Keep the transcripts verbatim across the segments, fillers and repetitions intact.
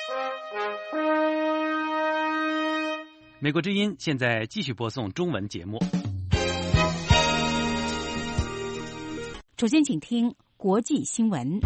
美国之音现在继续播送中文节目。 首先请听国际新闻。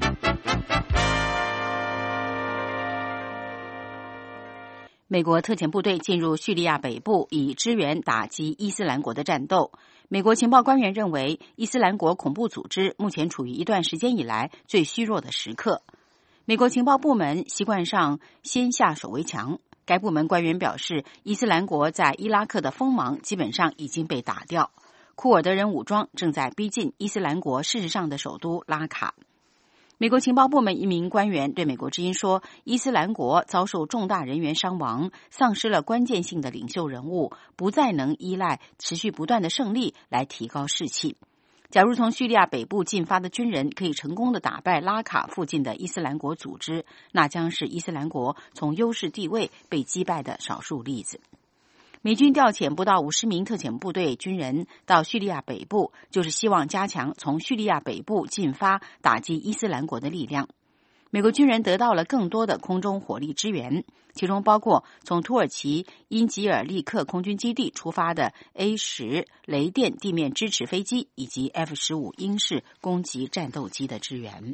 美国特遣部队进入叙利亚北部，以支援打击伊斯兰国的战斗。美国情报官员认为，伊斯兰国恐怖组织目前处于一段时间以来最虚弱的时刻。美国情报部门习惯上先下手为强。该部门官员表示，伊斯兰国在伊拉克的锋芒基本上已经被打掉。库尔德人武装正在逼近伊斯兰国事实上的首都拉卡。美国情报部门一名官员对美国之音说，伊斯兰国遭受重大人员伤亡，丧失了关键性的领袖人物，不再能依赖持续不断的胜利来提高士气。假如从叙利亚北部进发的军人可以成功的打败拉卡附近的伊斯兰国组织，那将是伊斯兰国从优势地位被击败的少数例子。美军调遣不到五十名特遣部队军人到叙利亚北部，就是希望加强从叙利亚北部进发打击伊斯兰国的力量。美国军人得到了更多的空中火力支援，其中包括从土耳其因吉尔利克空军基地出发的 A 十 雷电地面支持飞机以及 F 十五 鹰式攻击战斗机的支援。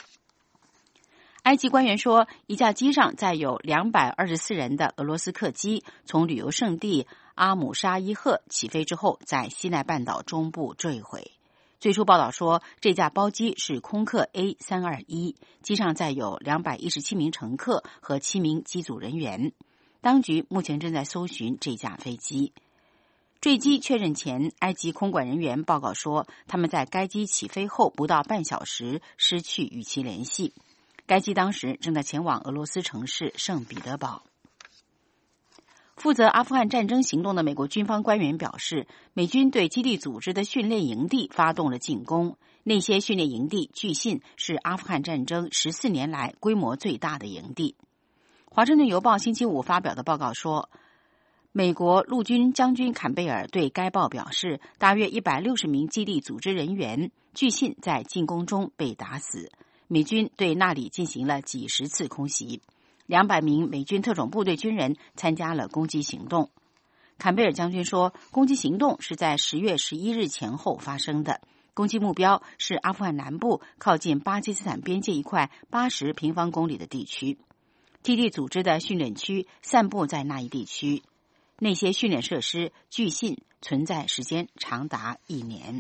埃及官员说，一架机上载有两百二十四人的俄罗斯客机从旅游胜地阿姆沙伊赫起飞之后，在西奈半岛中部坠毁。最初报道说，这架包机是空客 A 三二一， 机上载有两百一十七名乘客和七名机组人员。当局目前正在搜寻这架飞机。坠机确认前，埃及空管人员报告说，他们在该机起飞后不到半小时失去与其联系。该机当时正在前往俄罗斯城市圣彼得堡。负责阿富汗战争行动的美国军方官员表示，美军对基地组织的训练营地发动了进攻。那些训练营地据信是阿富汗战争十四年来规模最大的营地。华盛顿邮报星期五发表的报告说，美国陆军将军坎贝尔对该报表示，大约一百六十名基地组织人员据信在进攻中被打死。美军对那里进行了几十次空袭。两百名美军特种部队军人参加了攻击行动。坎贝尔将军说，攻击行动是在十月十一日前后发生的。攻击目标是阿富汗南部靠近巴基斯坦边界一块八十平方公里的地区。基地组织的训练区散布在那一地区。那些训练设施据信存在时间长达一年。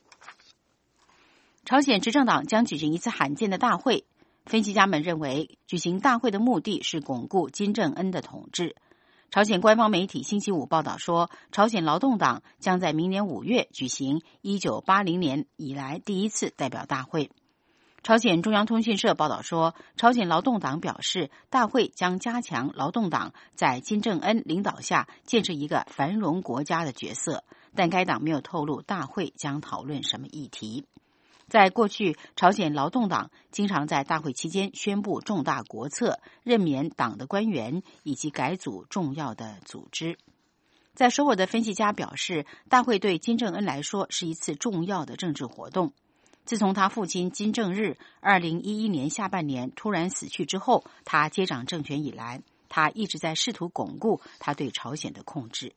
朝鲜执政党将举行一次罕见的大会。分析家们认为，举行大会的目的是巩固金正恩的统治。朝鲜官方媒体星期五报道说，朝鲜劳动党将在明年五月举行一九八零年以来第一次代表大会。朝鲜中央通讯社报道说，朝鲜劳动党表示，大会将加强劳动党在金正恩领导下建设一个繁荣国家的角色，但该党没有透露大会将讨论什么议题。在过去，朝鲜劳动党经常在大会期间宣布重大国策，任免党的官员以及改组重要的组织。在首尔的分析家表示，大会对金正恩来说是一次重要的政治活动。自从他父亲金正日二零一一年下半年突然死去之后，他接掌政权以来，他一直在试图巩固他对朝鲜的控制。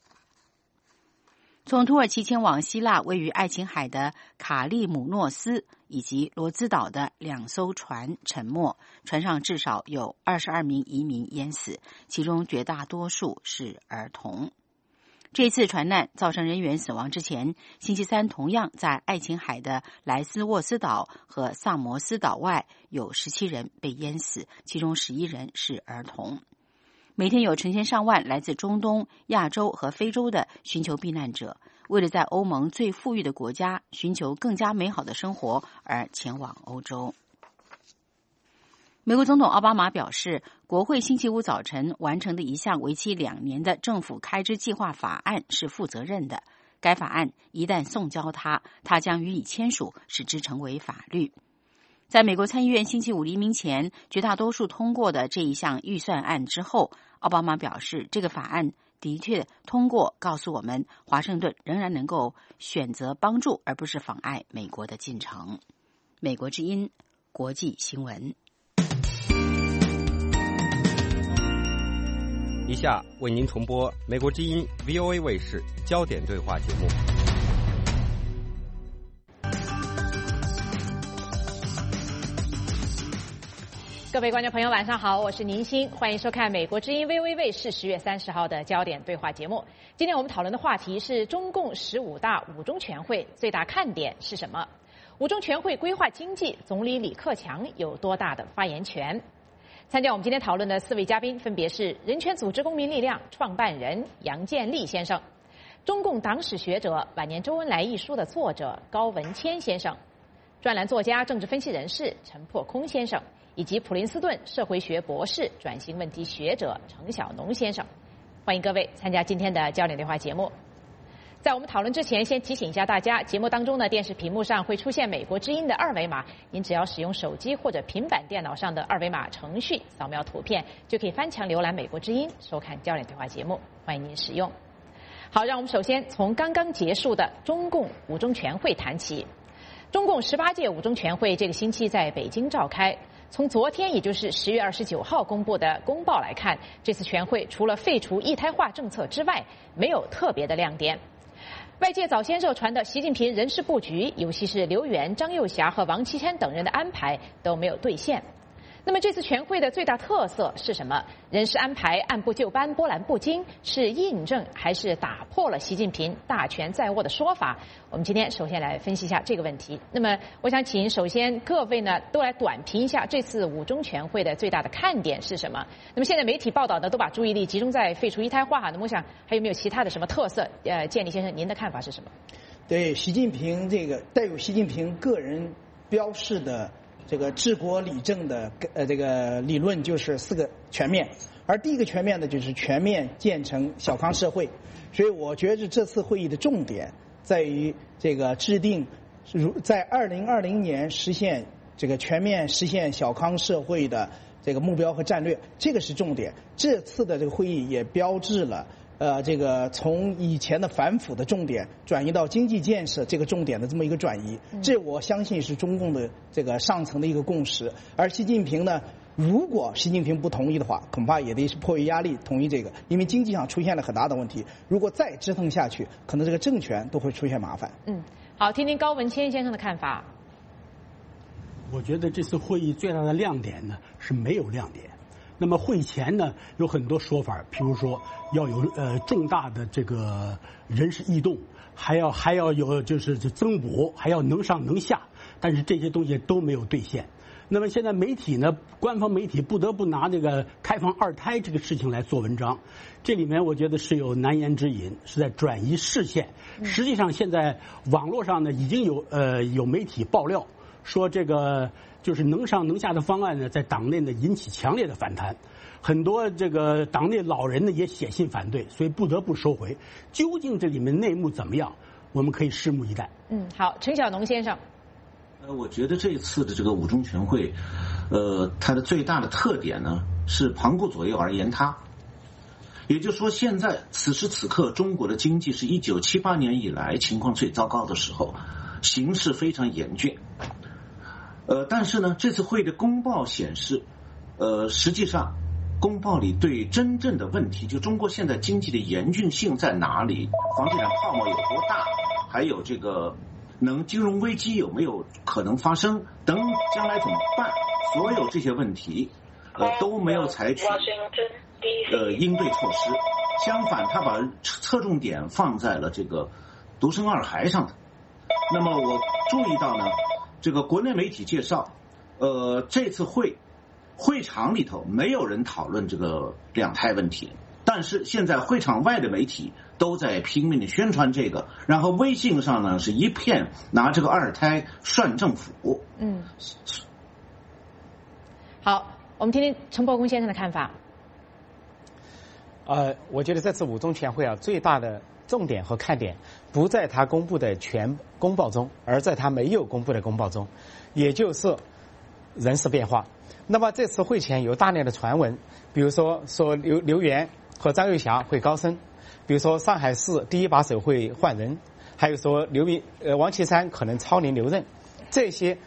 从土耳其前往希腊位于爱琴海的卡利姆诺斯以及罗兹岛的两艘船沉没，船上至少有二十二名移民淹死，其中绝大多数是儿童。这次船难造成人员死亡之前，星期三同样在爱琴海的莱斯沃斯岛和萨摩斯岛外有十七人被淹死，其中十一人是儿童。每天有成千上万来自中东、亚洲和非洲的寻求避难者，为了在欧盟最富裕的国家寻求更加美好的生活而前往欧洲。美国总统奥巴马表示，国会星期五早晨完成的一项为期两年的政府开支计划法案是负责任的。该法案一旦送交他，他将予以签署，使之成为法律。在美国参议院星期五黎明前绝大多数通过的这一项预算案之后，奥巴马表示，这个法案的确通过告诉我们，华盛顿仍然能够选择帮助而不是妨碍美国的进程。美国之音国际新闻。 以下为您重播美国之音 V O A 卫视焦点对话节目。 各位观众朋友，晚上好，我是宁欣，欢迎收看美国之音 V O A 卫视十月三十号的焦点对话节目。今天我们讨论的话题是中共十五大五中全会最大看点是什么？五中全会规划经济，总理李克强有多大的发言权？参加我们今天讨论的四位嘉宾分别是人权组织公民力量创办人杨建立先生，中共党史学者《晚年周恩来》一书的作者高文谦先生，专栏作家、政治分析人士陈破空先生，以及普林斯顿社会学博士、转型问题学者程晓农先生。欢迎各位参加今天的焦点对话节目。在我们讨论之前，先提醒一下大家，节目当中呢，电视屏幕上会出现美国之音的二维码，您只要使用手机或者平板电脑上的二维码程序扫描图片，就可以翻墙浏览美国之音，收看焦点对话节目。欢迎您使用。好，让我们首先从刚刚结束的中共五中全会谈起。中共十八届五中全会这个星期在北京召开。从昨天，也就是十月二十九号公布的公报来看，这次全会除了废除一胎化政策之外，没有特别的亮点。外界早先热传的习近平人事布局，尤其是刘源、张又侠和王岐山等人的安排都没有兑现。那么这次全会的最大特色是什么？人事安排按部就班、波澜不惊，是印证还是打破了习近平大权在握的说法？我们今天首先来分析一下这个问题。那么我想请首先各位呢都来短评一下这次五中全会的最大的看点是什么？那么现在媒体报道呢都把注意力集中在废除一胎化，那么我想还有没有其他的什么特色？呃，建立先生，您的看法是什么？ 对，习近平这个带有习近平个人标示的这个治国理政的呃这个理论就是四个全面，而第一个全面呢就是全面建成小康社会，所以我觉得这次会议的重点在于这个制定如在二零二零年实现这个全面实现小康社会的这个目标和战略，这个是重点。这次的这个会议也标志了呃，这个从以前的反腐的重点转移到经济建设这个重点的这么一个转移，这我相信是中共的这个上层的一个共识。而习近平呢，如果习近平不同意的话，恐怕也得是迫于压力同意这个，因为经济上出现了很大的问题。如果再折腾下去，可能这个政权都会出现麻烦。 嗯，好，听听高文谦先生的看法。 我觉得这次会议最大的亮点呢是没有亮点。那么会前呢有很多说法，譬如说要有呃重大的这个人事异动，还要还要有就是增补，还要能上能下，但是这些东西都没有兑现。那么现在媒体呢，官方媒体不得不拿这个开放二胎这个事情来做文章，这里面我觉得是有难言之隐，是在转移视线。实际上现在网络上呢已经有呃有媒体爆料说这个就是能上能下的方案呢，在党内呢引起强烈的反弹，很多这个党内老人呢也写信反对，所以不得不收回。究竟这里面内幕怎么样，我们可以拭目以待。 嗯，好，陈晓农先生。 呃，我觉得这一次的这个五中全会，呃，它的最大的特点呢是旁顾左右而言他，也就是说，现在此时此刻，中国的经济是一九七八年以来情况最糟糕的时候，形势非常严峻。呃，但是呢，这次会的公报显示，呃，实际上，公报里对真正的问题，就中国现在经济的严峻性在哪里，房地产泡沫有多大，还有这个能金融危机有没有可能发生等，将来怎么办，所有这些问题，呃，都没有采取呃应对措施。相反，他把侧重点放在了这个独生二孩上的。那么我注意到呢。这个国内媒体介绍，呃，这次会会场里头没有人讨论这个两胎问题，但是现在会场外的媒体都在拼命的宣传这个，然后微信上呢是一片拿这个二胎涮政府。 嗯，好，我们听听陈伯公先生的看法。 呃，我觉得这次五中全会啊，最大的重点和看点不在他公布的全公报中，而在他没有公布的公报中，也就是人事变化。那么这次会前有大量的传闻，比如说说刘刘源和张又侠会高升，比如说上海市第一把手会换人，还有说刘明呃王岐山可能超龄留任，这些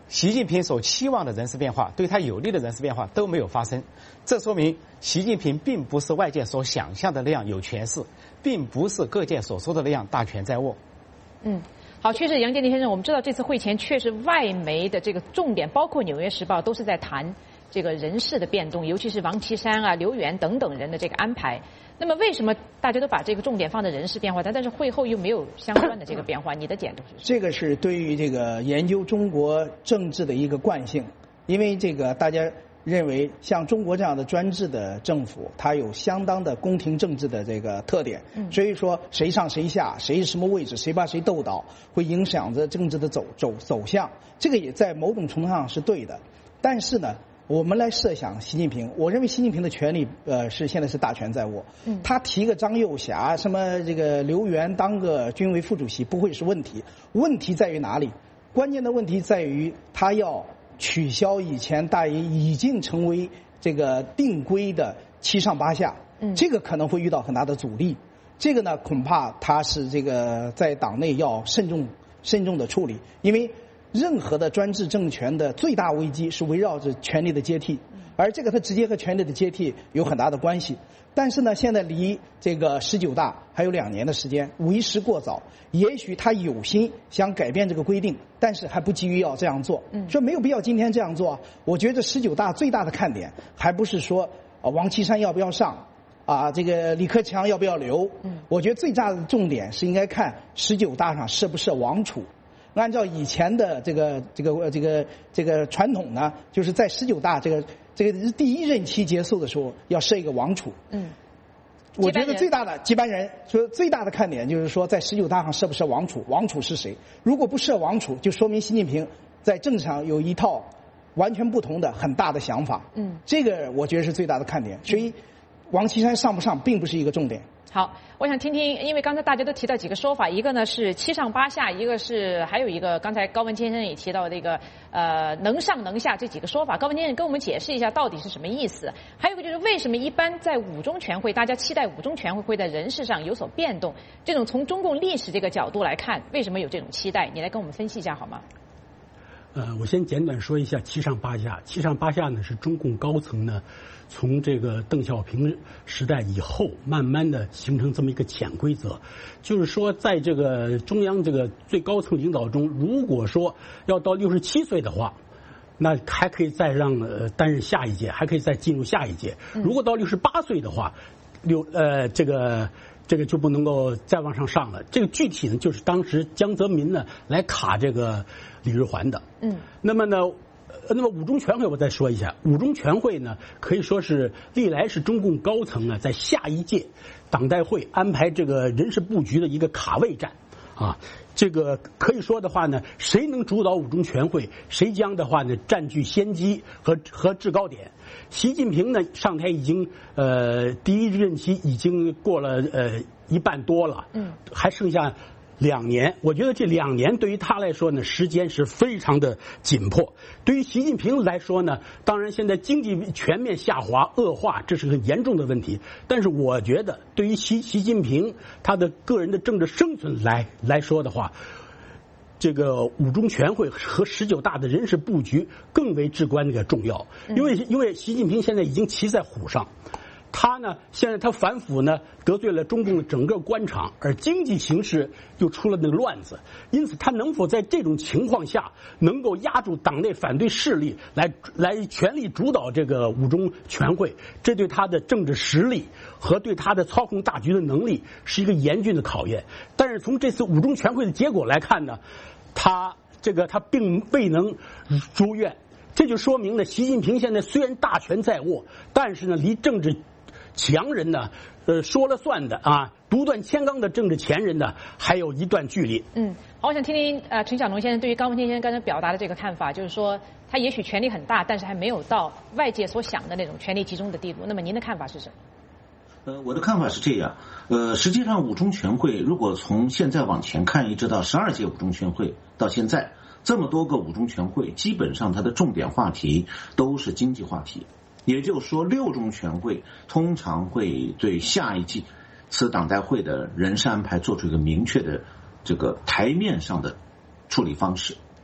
习近平所期望的人事变化，对他有利的人事变化都没有发生，这说明习近平并不是外界所想象的那样有权势，并不是各界所说的那样大权在握。 嗯，好，确实，杨洁篪先生，我们知道这次会前确实外媒的这个重点，包括《纽约时报》都是在谈这个人事的变动，尤其是王岐山啊、刘源等等人的这个安排。那么为什么大家都把这个重点放在人事变化，但但是会后又没有相关的这个变化？你的解读是什么？ 这个是对于这个研究中国政治的一个惯性，因为这个大家认为像中国这样的专制的政府，它有相当的宫廷政治的这个特点，所以说谁上谁下，谁什么位置，谁把谁斗倒，会影响着政治的走走走向。这个也在某种程度上是对的，但是呢，我们来设想习近平，我认为习近平的权力呃是现在是大权在握，嗯，他提个张幼霞，什么这个刘源当个军委副主席不会是问题，问题在于哪里？关键的问题在于他要取消以前大爷已经成为这个定规的七上八下，嗯，这个可能会遇到很大的阻力。这个呢，恐怕他是这个在党内要慎重慎重的处理，因为任何的专制政权的最大危机是围绕着权力的接替，而这个它直接和权力的接替有很大的关系。但是呢，现在离这个十九大还有两年的时间，为时过早。也许他有心想改变这个规定，但是还不急于要这样做。嗯，说没有必要今天这样做。我觉得十九大最大的看点还不是说啊王岐山要不要上，啊这个李克强要不要留。嗯，我觉得最大的重点是应该看十九大上设不设王储。按照以前的这个这个这个这个传统呢，就是在十九大这个这个第一任期结束的时候要设一个王储。嗯，我觉得最大的接班人，说最大的看点就是说，在十九大上设不设王储？王储是谁？如果不设王储，就说明习近平在政治上有一套完全不同的很大的想法。嗯，这个我觉得是最大的看点。所以，王岐山上不上并不是一个重点。 好，我想听听，因为刚才大家都提到几个说法，一个呢是七上八下，一个是还有一个刚才高文先生也提到这个呃能上能下这几个说法，高文先生跟我们解释一下到底是什么意思。还有一个就是为什么一般在五中全会，大家期待五中全会会在人事上有所变动，这种从中共历史这个角度来看，为什么有这种期待？你来跟我们分析一下好吗？ 呃，我先简短说一下七上八下。七上八下呢是中共高层呢从这个邓小平时代以后慢慢的形成这么一个潜规则，就是说在这个中央这个最高层领导中，如果说要到六十七岁的话，那还可以再让呃担任下一届，还可以再进入下一届。如果到六十八岁的话，六呃这个。这个就不能够再往上上了。这个具体呢，就是当时江泽民呢来卡这个李日环的。嗯，那么呢，那么五中全会我再说一下，五中全会呢可以说是历来是中共高层呢在下一届党代会安排这个人事布局的一个卡位战啊。这个可以说的话呢，谁能主导五中全会，谁将的话呢占据先机和和制高点。习近平呢上台已经呃第一任期已经过了呃一半多了，嗯，还剩下两年。我觉得这两年对于他来说呢，时间是非常的紧迫。对于习近平来说呢，当然现在经济全面下滑恶化，这是很严重的问题。但是我觉得，对于习习近平他的个人的政治生存来来说的话，这个五中全会和十九大的人事布局更为至关的重要。因为因为习近平现在已经骑在虎上。他呢，现在他反腐呢，得罪了中共的整个官场，而经济形势又出了那个乱子，因此他能否在这种情况下能够压住党内反对势力，来来全力主导这个五中全会，这对他的政治实力和对他的操控大局的能力是一个严峻的考验。但是从这次五中全会的结果来看呢，他这个他并未能如愿，这就说明了习近平现在虽然大权在握，但是呢，离政治强人呢，呃，说了算的啊，独断千纲的政治前人呢，还有一段距离。 嗯，好，我想听听呃陈小农先生对于高文先生刚才表达的这个看法，就是说他也许权力很大，但是还没有到外界所想的那种权力集中的地步。那么您的看法是什么？ 呃，我的看法是这样，呃，实际上五中全会如果从现在往前看，一直到十二届五中全会到现在，这么多个五中全会，基本上它的重点话题都是经济话题。也就是说，六中全会通常会对下一季次党代会的人事安排做出一个明确的这个台面上的处理方式。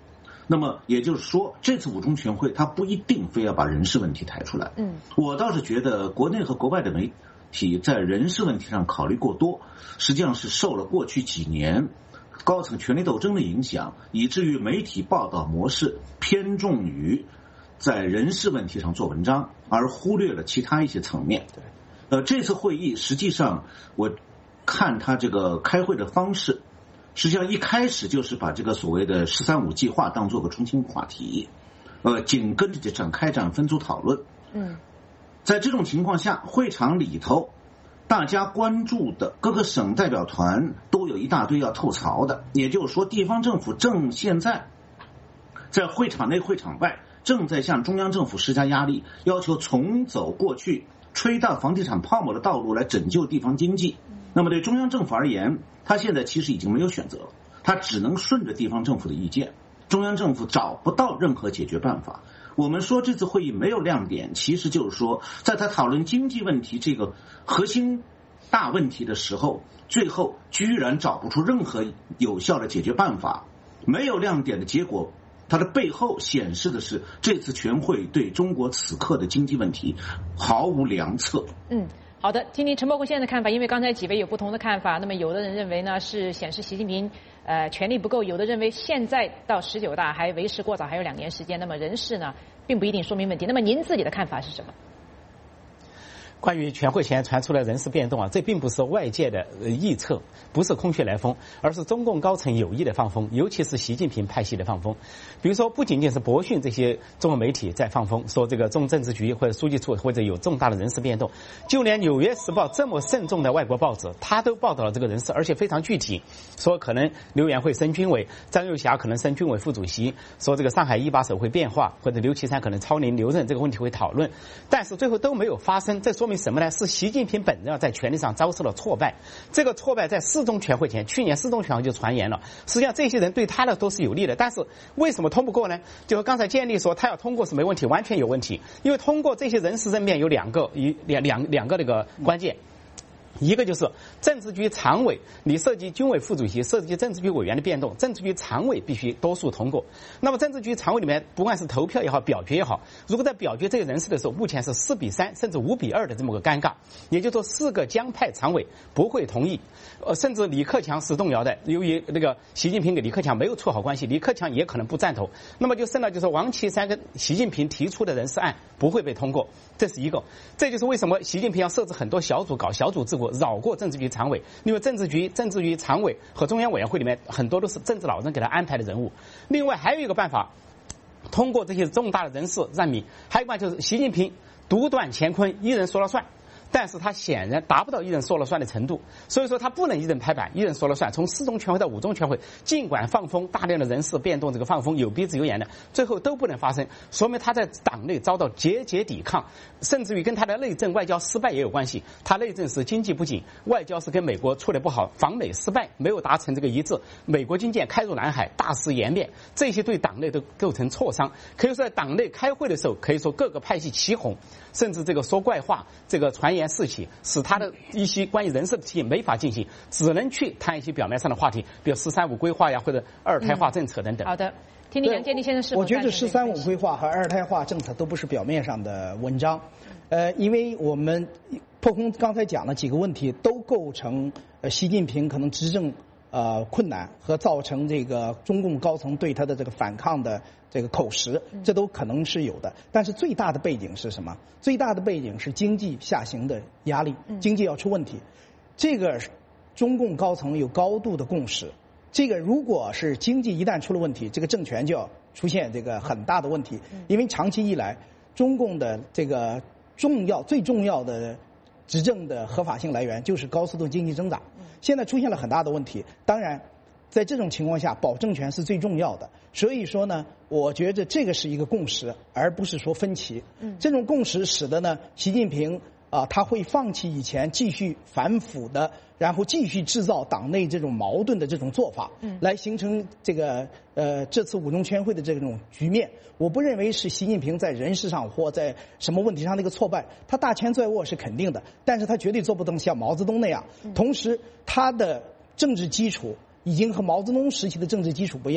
那么也就是说，这次五中全会它不一定非要把人事问题抬出来。 嗯， 我倒是觉得国内和国外的媒体在人事问题上考虑过多，实际上是受了过去几年高层权力斗争的影响，以至于媒体报道模式偏重于在人事问题上做文章，而忽略了其他一些层面。 对， 呃，这次会议实际上我看他这个开会的方式，实际上一开始就是把这个所谓的“十三五”计划当做个中心话题，呃，紧跟着就展开展分组讨论。 嗯， 在这种情况下，会场里头大家关注的各个省代表团都有一大堆要透槽的，也就是说，地方政府正现在在会场内、会场外正在向中央政府施加压力，要求重走过去吹大房地产泡沫的道路来拯救地方经济。那么对中央政府而言，他现在其实已经没有选择了，他只能顺着地方政府的意见。中央政府找不到任何解决办法。我们说这次会议没有亮点，其实就是说，在他讨论经济问题这个核心大问题的时候，最后居然找不出任何有效的解决办法。没有亮点的结果，它的背后显示的是这次全会对中国此刻的经济问题毫无良策。 嗯。好的，听听陈伯虎先生的看法，因为刚才几位有不同的看法。那么有的人认为呢是显示习近平呃权力不够，有的认为现在到十九大还为时过早，还有两年时间。那么人事呢并不一定说明问题。那么您自己的看法是什么？ 关于全会前传出的人事变动啊，这并不是外界的臆测，不是空穴来风，而是中共高层有意的放风，尤其是习近平派系的放风。比如说，不仅仅是博讯这些中文媒体在放风，说这个中政治局或者书记处或者有重大的人事变动，就连《纽约时报》这么慎重的外国报纸，他都报道了这个人事，而且非常具体，说可能刘元会升军委，张又侠可能升军委副主席，说这个上海一把手会变化，或者刘奇山可能超龄留任，这个问题会讨论，但是最后都没有发生。这说明什么呢？是习近平本人在权力上遭受了挫败。这个挫败在四中全会前，去年四中全会就传言了。实际上这些人对他的都是有利的，但是为什么通不过呢？就是刚才建立说他要通过是没问题，完全有问题。因为通过这些人事任免有两个一两两两个那个关键。一个就是政治局常委，你涉及军委副主席，涉及政治局委员的变动，政治局常委必须多数通过。那么政治局常委里面，不管是投票也好，表决也好，如果在表决这个人事的时候，目前是四比三甚至五比二的这么个尴尬，也就是说四个江派常委不会同意，呃，甚至李克强是动摇的，由于那个习近平跟李克强没有处好关系，李克强也可能不赞同。那么就剩了就是王岐山跟习近平提出的人事案不会被通过，这是一个。这就是为什么习近平要设置很多小组搞小组治国，绕过政治局常委，因为政治局、政治局常委和中央委员会里面很多都是政治老人给他安排的人物。另外还有一个办法，通过这些重大的人事任命，还有一个办法就是习近平独断乾坤，一人说了算。但是他显然达不到一人说了算的程度，所以说他不能一人拍板，一人说了算。从四中全会到五中全会，尽管放风大量的人事变动，这个放风有鼻子有眼的，最后都不能发生，说明他在党内遭到节节抵抗，甚至于跟他的内政外交失败也有关系。他内政是经济不景，外交是跟美国处得不好，访美失败，没有达成这个一致，美国军舰开入南海，大肆颜面，这些对党内都构成挫伤。可以说在党内开会的时候，可以说各个派系起哄，甚至这个说怪话，这个传言四起，使他的一些关于人事的事情没法进行，只能去谈一些表面上的话题，比如“十三五”规划呀，或者二胎化政策等等。 嗯、好的，听听杨建立先生是否我觉得“十三五”规划和二胎化政策都不是表面上的文章，呃，因为我们破空刚才讲了几个问题，都构成呃习近平可能执政呃困难和造成这个中共高层对他的这个反抗的这个口实，这都可能是有的。但是最大的背景是什么？最大的背景是经济下行的压力，经济要出问题。这个中共高层有高度的共识。这个如果是经济一旦出了问题，这个政权就要出现这个很大的问题。因为长期以来，中共的这个重要最重要的执政的合法性来源就是高速度经济增长，现在出现了很大的问题。当然在这种情况下，保政权是最重要的。所以说呢，我觉得这个是一个共识，而不是说分歧。这种共识使得呢，习近平啊、呃，他会放弃以前继续反腐的，然后继续制造党内这种矛盾的这种做法，来形成这个呃这次五中全会的这种局面。我不认为是习近平在人事上或在什么问题上的一个挫败，他大权在握是肯定的，但是他绝对做不到像毛泽东那样。同时，他的政治基础已经和毛泽东时期的政治基础不一样了。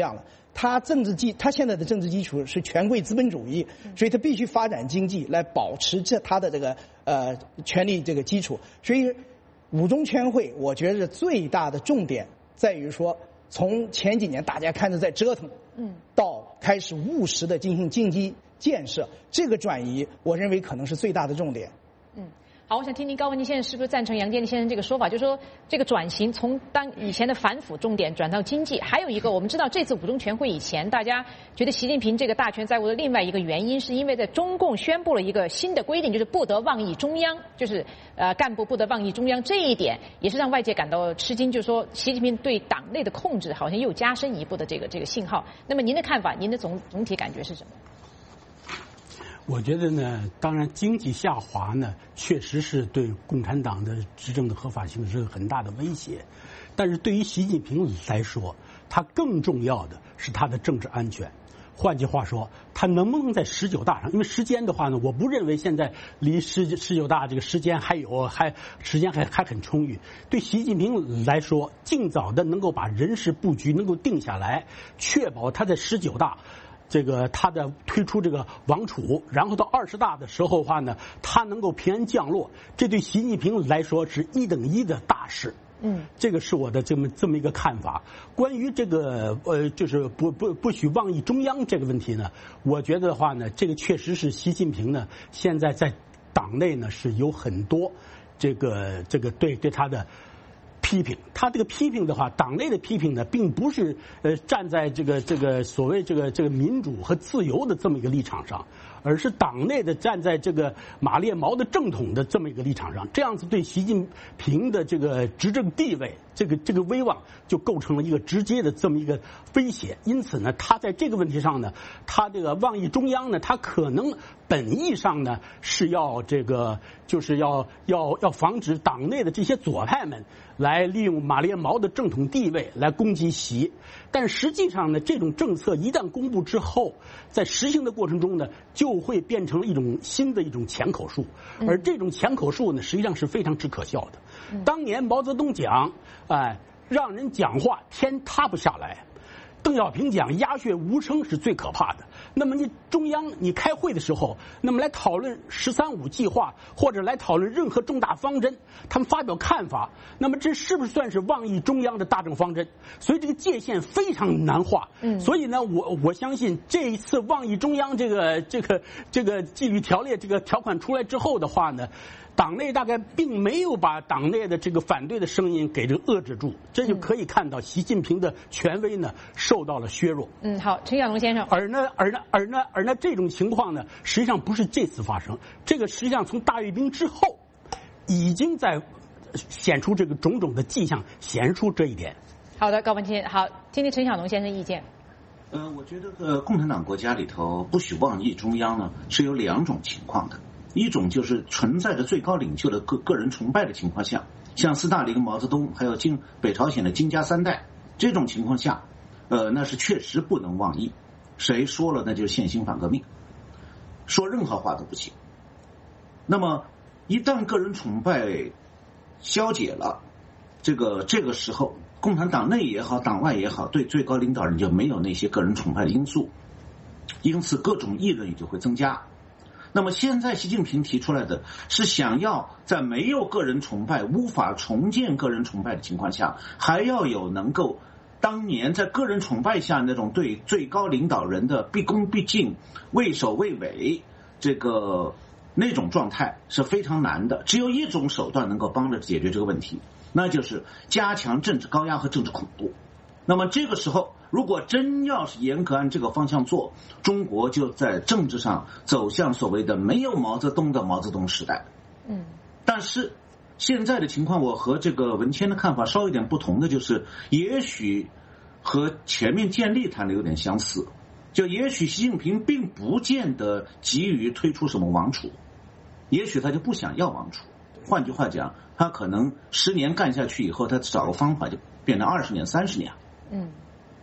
他政治基他现在的政治基础是权贵资本主义，所以他必须发展经济来保持这他的这个呃权力这个基础。所以五中全会，我觉得最大的重点在于说，从前几年大家看着在折腾，嗯，到开始务实的进行经济建设，这个转移，我认为可能是最大的重点。 嗯。好，我想听听高文，您现在是不是赞成杨建立先生这个说法，就是说这个转型从当以前的反腐重点转到经济。还有一个，我们知道这次五中全会以前，大家觉得习近平这个大权在握的另外一个原因，是因为在中共宣布了一个新的规定，就是不得妄议中央，就是呃干部不得妄议中央，这一点也是让外界感到吃惊，就是说习近平对党内的控制好像又加深一步的这个这个信号。那么您的看法，您的总总体感觉是什么？ 我觉得呢，当然经济下滑呢，确实是对共产党的执政的合法性是很大的威胁。但是对于习近平来说，他更重要的是他的政治安全。换句话说，他能不能在十九大上？因为时间的话呢，我不认为现在离十十九大这个时间还有还时间还还很充裕。对习近平来说，尽早的能够把人事布局能够定下来，确保他在十九大。这个他的推出这个王储，然后到二十大的时候的话呢，他能够平安降落，这对习近平来说是一等一的大事。嗯，这个是我的这么这么一个看法。关于这个呃，就是不不不许妄议中央这个问题呢，我觉得的话呢，这个确实是习近平呢现在在党内呢是有很多这个这个对对他的。批评他这个批评的话，党内的批评呢，并不是呃站在这个这个所谓这个这个民主和自由的这么一个立场上，而是党内的站在这个马列毛的正统的这么一个立场上，这样子对习近平的这个执政地位、这个这个威望就构成了一个直接的这么一个威胁。因此呢，他在这个问题上呢，他这个妄议中央呢，他可能本意上呢是要这个就是要要要防止党内的这些左派们来利用马列毛的正统地位来攻击习，但实际上呢，这种政策一旦公布之后，在实行的过程中呢，就会变成一种新的一种潜口术，而这种潜口术呢，实际上是非常之可笑的。当年毛泽东讲，哎、呃，让人讲话天塌不下来。邓小平讲鸦雀无声是最可怕的。那么你中央你开会的时候，那么来讨论十三五计划或者来讨论任何重大方针，他们发表看法，那么这是不是算是妄议中央的大政方针？所以这个界限非常难画。嗯，所以呢，我我相信这一次妄议中央这个这个这个纪律条例这个条款出来之后的话呢，党内大概并没有把党内的这个反对的声音给这个遏制住，这就可以看到习近平的权威呢受到了削弱。嗯，好，陈小龙先生。而呢，而呢，而呢，而呢，这种情况呢，实际上不是这次发生，这个实际上从大阅兵之后，已经在显出这个种种的迹象，显示出这一点。 好的，高文清，好，听听陈小龙先生意见。 呃，我觉得呃，共产党国家里头不许妄议中央呢，是有两种情况的。一种就是存在着最高领袖的个个人崇拜的情况下，像斯大林、毛泽东还有金北朝鲜的金家三代，这种情况下，呃，那是确实不能妄议，谁说了那就是现行反革命，说任何话都不行。那么一旦个人崇拜消解了，这个这个时候，共产党内也好，党外也好，对最高领导人就没有那些个人崇拜的因素，因此各种议论也就会增加。那么现在习近平提出来的是想要在没有个人崇拜、无法重建个人崇拜的情况下，还要有能够当年在个人崇拜下那种对最高领导人的毕恭毕敬、畏首畏尾，这个那种状态是非常难的。只有一种手段能够帮着解决这个问题，那就是加强政治高压和政治恐怖。那么这个时候，如果真要是严格按这个方向做，中国就在政治上走向所谓的没有毛泽东的毛泽东时代。嗯，但是现在的情况，我和这个文谦的看法稍有点不同的就是，也许和前面建立谈的有点相似，就也许习近平并不见得急于推出什么王储，也许他就不想要王储。换句话讲，他可能十年干下去以后，他找个方法就变成二十年、三十年。 嗯，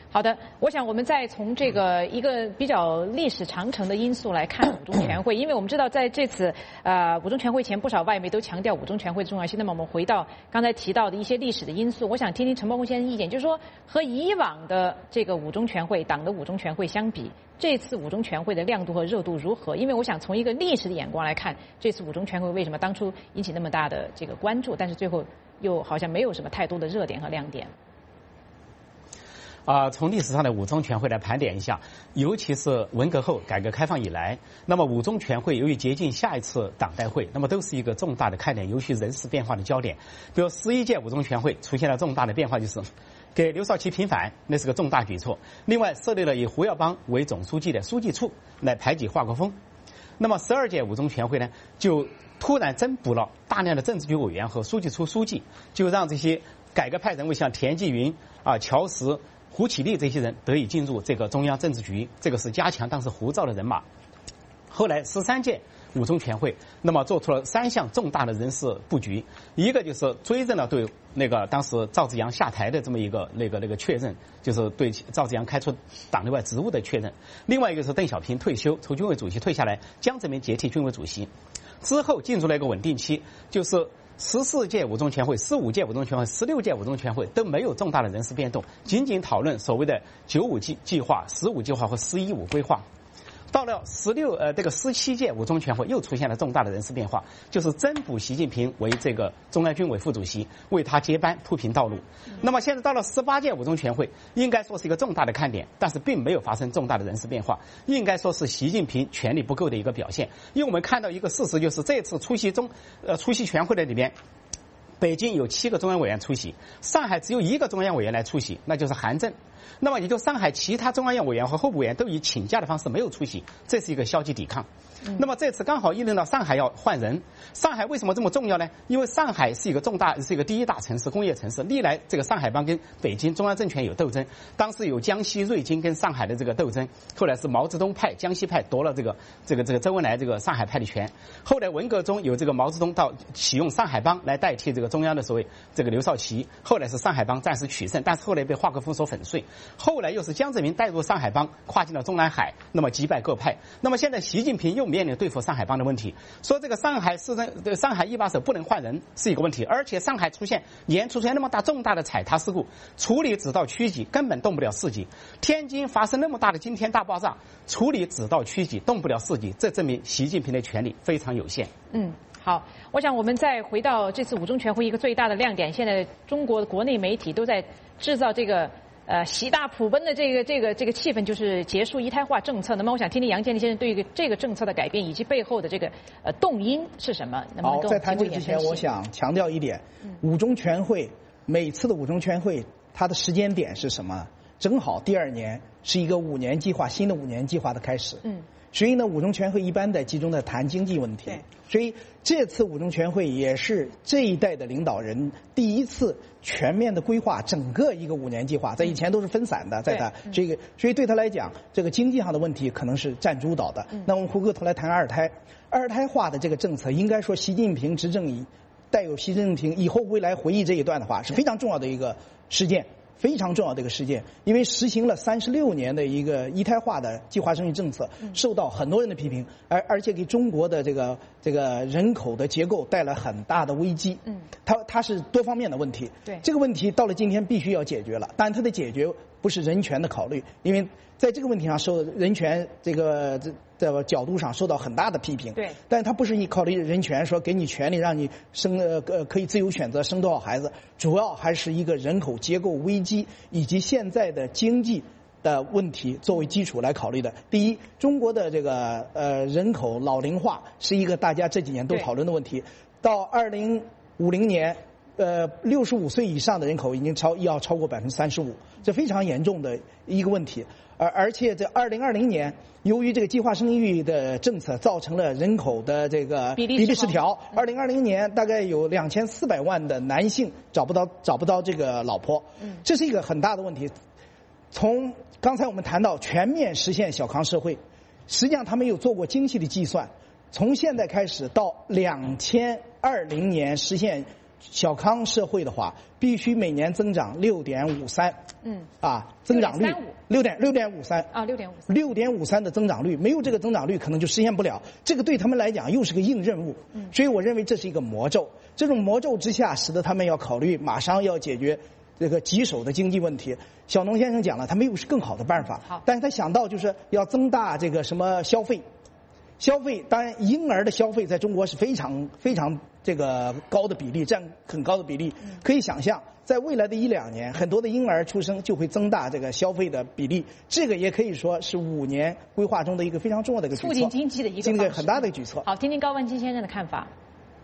好的，我想我们再从这个一个比较历史长程的因素来看五中全会，因为我们知道在这次呃五中全会前，不少外媒都强调五中全会的重要性。那么我们回到刚才提到的一些历史的因素，我想听听陈伯公先生意见，就是说和以往的这个五中全会、党的五中全会相比，这次五中全会的亮度和热度如何？因为我想从一个历史的眼光来看，这次五中全会为什么当初引起那么大的这个关注，但是最后又好像没有什么太多的热点和亮点。 啊、呃，从历史上的五中全会来盘点一下，尤其是文革后改革开放以来，那么五中全会由于接近下一次党代会，那么都是一个重大的看点，尤其人事变化的焦点。比如十一届五中全会出现了重大的变化，就是给刘少奇平反，那是个重大举措。另外设立了以胡耀邦为总书记的书记处来排挤华国锋。那么十二届五中全会呢，就突然增补了大量的政治局委员和书记处书记，就让这些改革派人物像田纪云啊、乔石、胡启立这些人得以进入这个中央政治局，这个是加强当时胡赵的人马。后来十三届五中全会，那么做出了三项重大的人事布局，一个就是追认了对那个当时赵紫阳下台的这么一个那个那个确认，就是对赵紫阳开除党内外职务的确认；另外一个是邓小平退休，从军委主席退下来，江泽民接替军委主席。之后进入了一个稳定期，就是十四届五中全会、十五届五中全会、十六届五中全会都没有重大的人事变动，仅仅讨论所谓的九五计计划、十五计划和十一五规划。到了十六呃这个十七届五中全会又出现了重大的人事变化，就是增补习近平为这个中央军委副主席，为他接班铺平道路。那么现在到了十八届五中全会，应该说是一个重大的看点，但是并没有发生重大的人事变化，应该说是习近平权力不够的一个表现。因为我们看到一个事实，就是这次出席中呃出席全会的里面，北京有七个中央委员出席，上海只有一个中央委员来出席，那就是韩正。那么也就上海其他中央委员和候补委员都以请假的方式没有出席，这是一个消极抵抗。那么这次刚好议论到上海要换人，上海为什么这么重要呢？因为上海是一个重大是一个第一大城市，工业城市，历来这个上海帮跟北京中央政权有斗争，当时有江西瑞金跟上海的这个斗争，后来是毛泽东派江西派夺了这个这个这个周恩来这个上海派的权，后来文革中有这个毛泽东到启用上海帮来代替这个中央的所谓这个刘少奇，后来是上海帮暂时取胜，但是后来被华国锋所粉碎，后来又是江泽民带入上海帮跨进了中南海，那么击败各派。那么现在习近平又面临对付上海帮的问题，说这个上海市政上海一把手不能换人是一个问题，而且上海出现年初出现那么大重大的踩踏事故，处理只到区级，根本动不了市级。天津发生那么大的惊天大爆炸，处理只到区级，动不了市级，这证明习近平的权力非常有限。 嗯。好，我想我们再回到这次五中全会一个最大的亮点，现在中国的国内媒体都在制造这个呃喜大普奔的这个这个这个气氛，就是结束一胎化政策。那么我想听听杨建立先生对于这个政策的改变以及背后的这个呃动因是什么？能不能跟我们在谈这之前，我想强调一点，五中全会每次的五中全会它的时间点是什么？正好第二年是一个五年计划，新的五年计划的开始。嗯。所以呢，五中全会一般的集中在谈经济问题。所以这次五中全会也是这一代的领导人第一次全面的规划整个一个五年计划，在以前都是分散的，在他这个，所以对他来讲，这个经济上的问题可能是占主导的。那我们回过头来谈二胎，二胎化的这个政策，应该说习近平执政以带有习近平以后未来回忆这一段的话，是非常重要的一个事件。非常重要的一个事件，因为实行了三十六年的一个一胎化的计划生育政策，受到很多人的批评，而而且给中国的这个这个人口的结构带来很大的危机。嗯，它它是多方面的问题。对，这个问题到了今天必须要解决了，但它的解决不是人权的考虑，因为在这个问题上受人权这个这个角度上受到很大的批评。对，但它不是以考虑人权说给你权利让你生呃呃可以自由选择生多少孩子，主要还是一个人口结构危机以及现在的经济的问题作为基础来考虑的。第一，中国的这个呃人口老龄化是一个大家这几年都讨论的问题，到二零五零年。呃，六十五岁以上的人口已经超要超过百分之三十五，这非常严重的一个问题。而而且在二零二零年，由于这个计划生育的政策，造成了人口的这个比例失调。二零二零年大概有两千四百万的男性找不到找不到这个老婆，这是一个很大的问题。从刚才我们谈到全面实现小康社会，实际上他们有做过精细的计算，从现在开始到两千二零年实现小康社会的话，必须每年增长六点五三，嗯，啊，增长率六点六点五三啊，六点五六点五三的增长率，没有这个增长率可能就实现不了，这个对他们来讲又是个硬任务，嗯，所以我认为这是一个魔咒，这种魔咒之下，使得他们要考虑马上要解决这个棘手的经济问题。小农先生讲了，他没有更好的办法， 好， 但是他想到就是要增大这个什么消费。消费当然，婴儿的消费在中国是非常非常这个高的比例，占很高的比例。可以想象，在未来的一两年，很多的婴儿出生就会增大这个消费的比例。这个也可以说是五年规划中的一个非常重要的一个举措， 促进经济的一个这个很大的举措。 好，听听高文基先生的看法。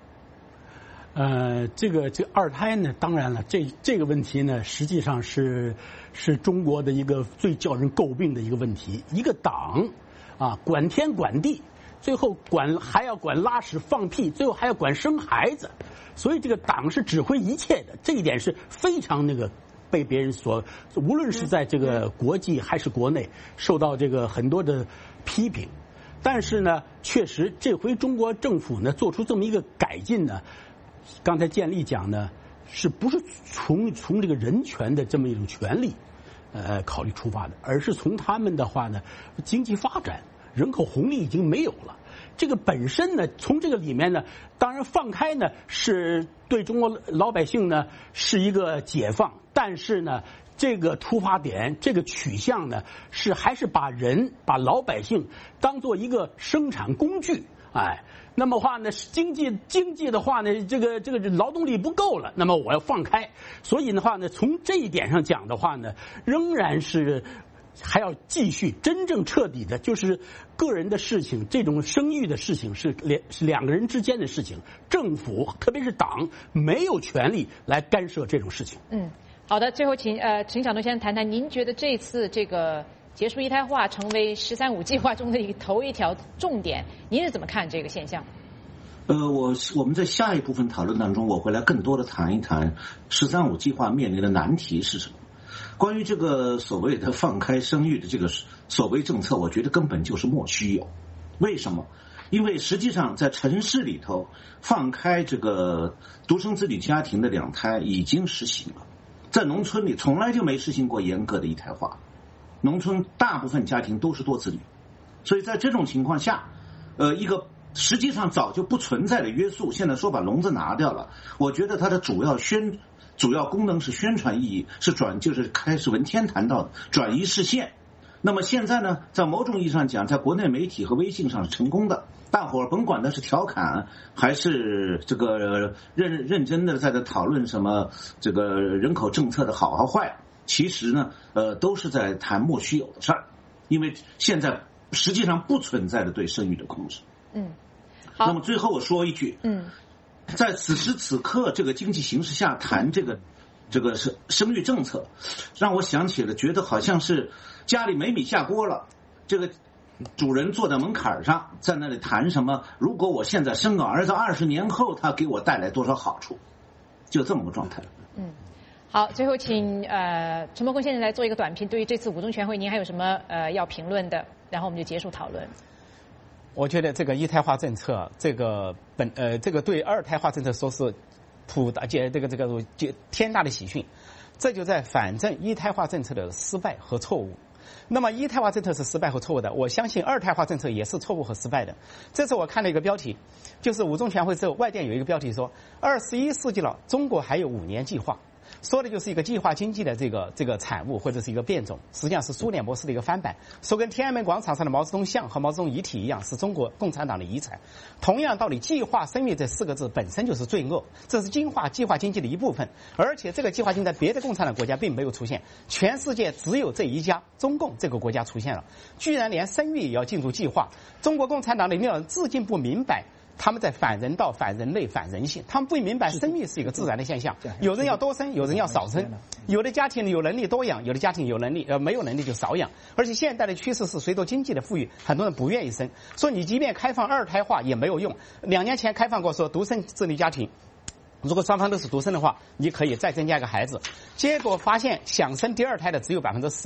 呃，这个这个二胎呢，当然了，这这个问题呢，实际上是是中国的一个最叫人诟病的一个问题。一个党啊，管天管地。最后管还要管拉屎放屁，最后还要管生孩子，所以这个党是指挥一切的，这一点是非常那个被别人所，无论是在这个国际还是国内，受到这个很多的批评。但是呢，确实这回中国政府呢做出这么一个改进呢，刚才建立讲呢，是不是从从这个人权的这么一种权利呃考虑出发的，而是从他们的话呢经济发展。人口红利已经没有了，这个本身呢，从这个里面呢，当然放开呢是对中国老百姓呢是一个解放，但是呢，这个出发点、这个取向呢，是还是把人、把老百姓当做一个生产工具，哎，那么话呢，经济经济的话呢，这个这个劳动力不够了，那么我要放开，所以的话呢，从这一点上讲的话呢，仍然是。还要继续真正彻底的，就是个人的事情，这种生育的事情是两是两个人之间的事情，政府特别是党没有权利来干涉这种事情。 嗯，好的，最后请呃陈晓东先生谈谈，您觉得这次这个结束一胎化成为“十三五”计划中的一个头一条重点，您是怎么看这个现象？ 呃，我我们在下一部分讨论当中，我会来更多的谈一谈“十三五”计划面临的难题是什么。关于这个所谓的放开生育的这个所谓政策，我觉得根本就是莫须有。为什么？因为实际上在城市里头放开这个独生子女家庭的两胎已经实行了，在农村里从来就没实行过严格的一胎化，农村大部分家庭都是多子女，所以在这种情况下，呃，一个实际上早就不存在的约束，现在说把笼子拿掉了，我觉得它的主要宣。主要功能是宣传意义，是转就是开始文天谈到的转移视线。那么现在呢，在某种意义上讲，在国内媒体和微信上是成功的，大伙儿甭管他是调侃还是这个认认真的在这讨论什么这个人口政策的好和坏，其实呢，呃，都是在谈莫须有的事儿，因为现在实际上不存在的对生育的控制。 嗯，好。 那么最后我说一句， 嗯。 在此时此刻这个经济形势下谈这个这个是生育政策，让我想起了，觉得好像是家里没米下锅了，这个主人坐在门槛上，在那里谈什么，如果我现在生个儿子，二十年后他给我带来多少好处，就这么个状态。 嗯，好，最后请呃陈伯坤先生来做一个短评，对于这次五中全会您还有什么呃要评论的，然后我们就结束讨论。 我觉得这个一胎化政策，这个本呃，这个对二胎化政策说是普大这这个这个就天大的喜讯，这就在反证一胎化政策的失败和错误。那么一胎化政策是失败和错误的，我相信二胎化政策也是错误和失败的。这次我看了一个标题，就是五中全会之后，外电有一个标题说，二十一世纪了，中国还有五年计划。说的就是一个计划经济的这个这个产物或者是一个变种，实际上是苏联模式的一个翻版。说跟天安门广场上的毛泽东像和毛泽东遗体一样，是中国共产党的遗产。同样道理，计划生育这四个字本身就是罪恶，这是精化计划经济的一部分。而且这个计划经济在别的共产党国家并没有出现，全世界只有这一家中共这个国家出现了，居然连生育也要进入计划。中国共产党的领导人至今不明白。他们在反人道、反人类、反人性，他们不明白生育是一个自然的现象，有人要多生，有人要少生，有的家庭有能力多养，有的家庭有能力呃没有能力就少养。而且现代的趋势是随着经济的富裕，很多人不愿意生，所以你即便开放二胎化也没有用。两年前开放过说独生子女家庭，如果双方都是独生的话，你可以再增加一个孩子，结果发现想生第二胎的只有百分之十二，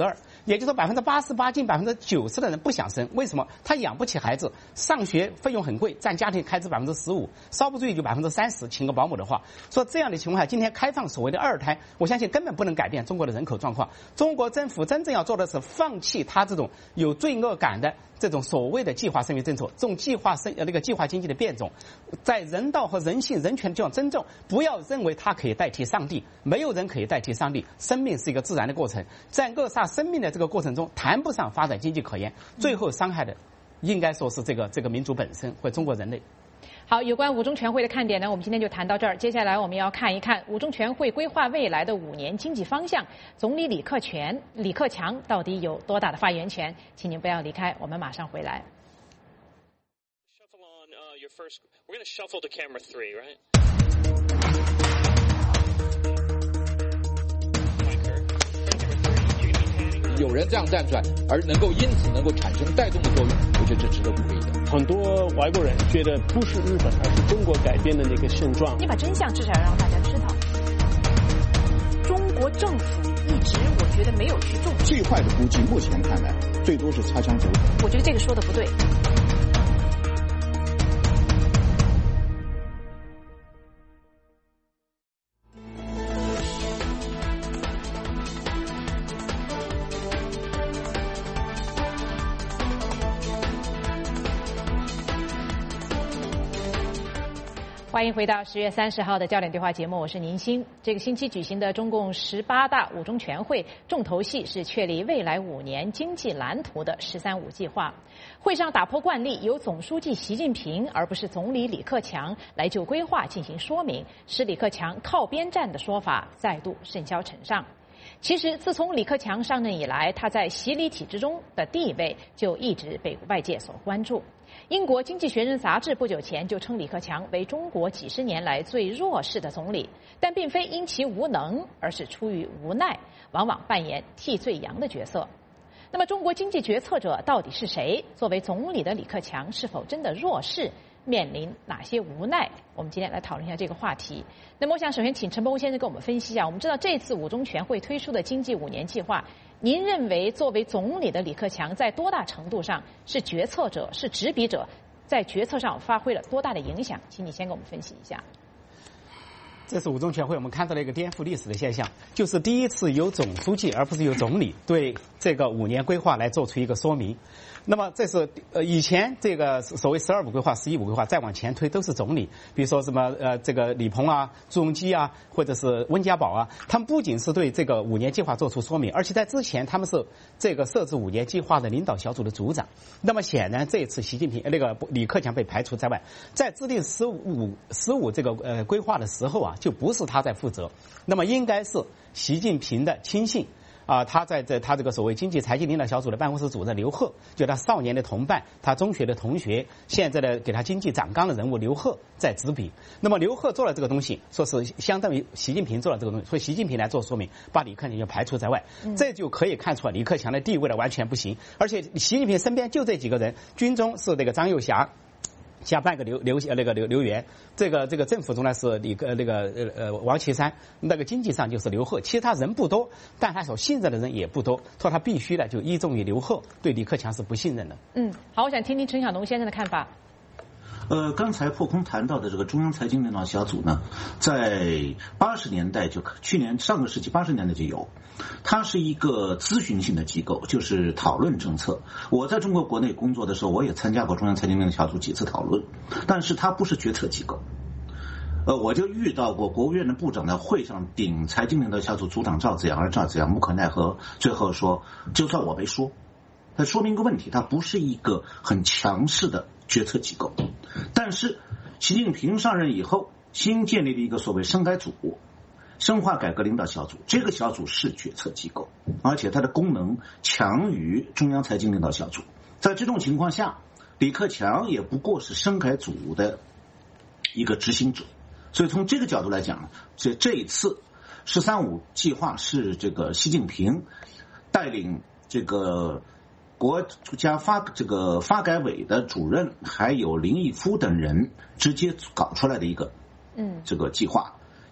也就是说百分之八十八近百分之九十的人不想生，为什么？他养不起孩子，上学费用很贵，占家庭开支百分之十五，稍不注意就百分之三十，请个保姆的话，说这样的情况下，今天开放所谓的二胎，我相信根本不能改变中国的人口状况。中国政府真正要做的是放弃他这种有罪恶感的这种所谓的计划生育政策，这种计划生呃那个计划经济的变种，在人道和人性人权的这种尊重，不要认为它可以代替上帝，没有人可以代替上帝，生命是一个自然的过程，在扼杀生命的这个过程中，谈不上发展经济可言，最后伤害的应该说是这个这个民族本身或中国人类。 好，有关五中全会的看点呢，我们今天就谈到这儿。接下来我们要看一看五中全会规划未来的五年经济方向，总理李克全、李克强到底有多大的发言权？请您不要离开，我们马上回来。 Shuffle on uh, your first. We're going to shuffle to camera three, right? 有人这样站出来，而能够因此能够产生带动的作用，我觉得这值得鼓励的。 很多外国人觉得不是日本，而是中国改变的那个现状。 你把真相至少要让大家知道。中国政府一直我觉得没有去重视。 最坏的估计，目前看来最多是擦枪走火。 我觉得这个说的不对。欢迎回到十月三十号的焦点对话节目，我是宁鑫。这个星期举行的中共十八大五中全会重头戏是确立未来五年经济蓝图的“十三五”计划。会上打破惯例，由总书记习近平而不是总理李克强来就规划进行说明，使李克强靠边站的说法再度甚嚣尘上。其实，自从李克强上任以来，他在习李体制中的地位就一直被外界所关注。英国《经济学人》杂志不久前就称李克强为中国几十年来最弱势的总理，但并非因其无能，而是出于无奈，往往扮演替罪羊的角色。那么，中国经济决策者到底是谁？作为总理的李克强是否真的弱势？面临哪些无奈？我们今天来讨论一下这个话题。那么，我想首先请陈伯先生给我们分析一下。我们知道这次五中全会推出的经济五年计划，您认为作为总理的李克强在多大程度上是决策者、是执笔者，在决策上发挥了多大的影响？请你先给我们分析一下。 这次五中全会我们看到了一个颠覆历史的现象，就是第一次由总书记而不是由总理对这个五年规划来做出一个说明。那么这是呃以前这个所谓十二五规划、十一五规划再往前推都是总理，比如说什么呃这个李鹏啊、朱镕基啊，或者是温家宝啊，他们不仅是对这个五年计划做出说明，而且在之前他们是这个设置五年计划的领导小组的组长。那么显然这一次习近平那个李克强被排除在外，在制定十五十五这个呃规划的时候啊，就不是他在负责，那么应该是习近平的亲信。啊，他在这他这个所谓经济财经领导小组的办公室主任刘鹤，就他少年的同伴，他中学的同学，现在的给他经济长纲的人物刘鹤在执笔。那么刘鹤做了这个东西，说是相当于习近平做了这个东西，所以习近平来做说明，把李克强就排除在外，嗯、这就可以看出来李克强的地位的完全不行。而且习近平身边就这几个人，军中是那个张又侠。加半个刘刘那个刘刘源，这个这个政府中呢是李个那个呃王岐山，那个经济上就是刘鹤，其他人不多，但他所信任的人也不多，说他必须的就依重于刘鹤，对李克强是不信任的。 嗯，好，我想听听陈晓农先生的看法。 呃，刚才破空谈到的这个中央财经领导小组呢，在八十年代就去年上个世纪八十年代就有，它是一个咨询性的机构，就是讨论政策。我在中国国内工作的时候，我也参加过中央财经领导小组几次讨论，但是它不是决策机构。呃，我就遇到过国务院的部长在会上顶财经领导小组组长赵紫阳，而赵紫阳无可奈何，最后说就算我没说。它说明一个问题，它不是一个很强势的决策机构。但是习近平上任以后，新建立了一个所谓深改组、深化改革领导小组，这个小组是决策机构，而且它的功能强于中央财经领导小组。在这种情况下，李克强也不过是深改组的一个执行者。所以从这个角度来讲呢，这这一次十三五计划是这个习近平带领这个国家发这个发改委的主任，还有林毅夫等人直接搞出来的一个嗯这个计划。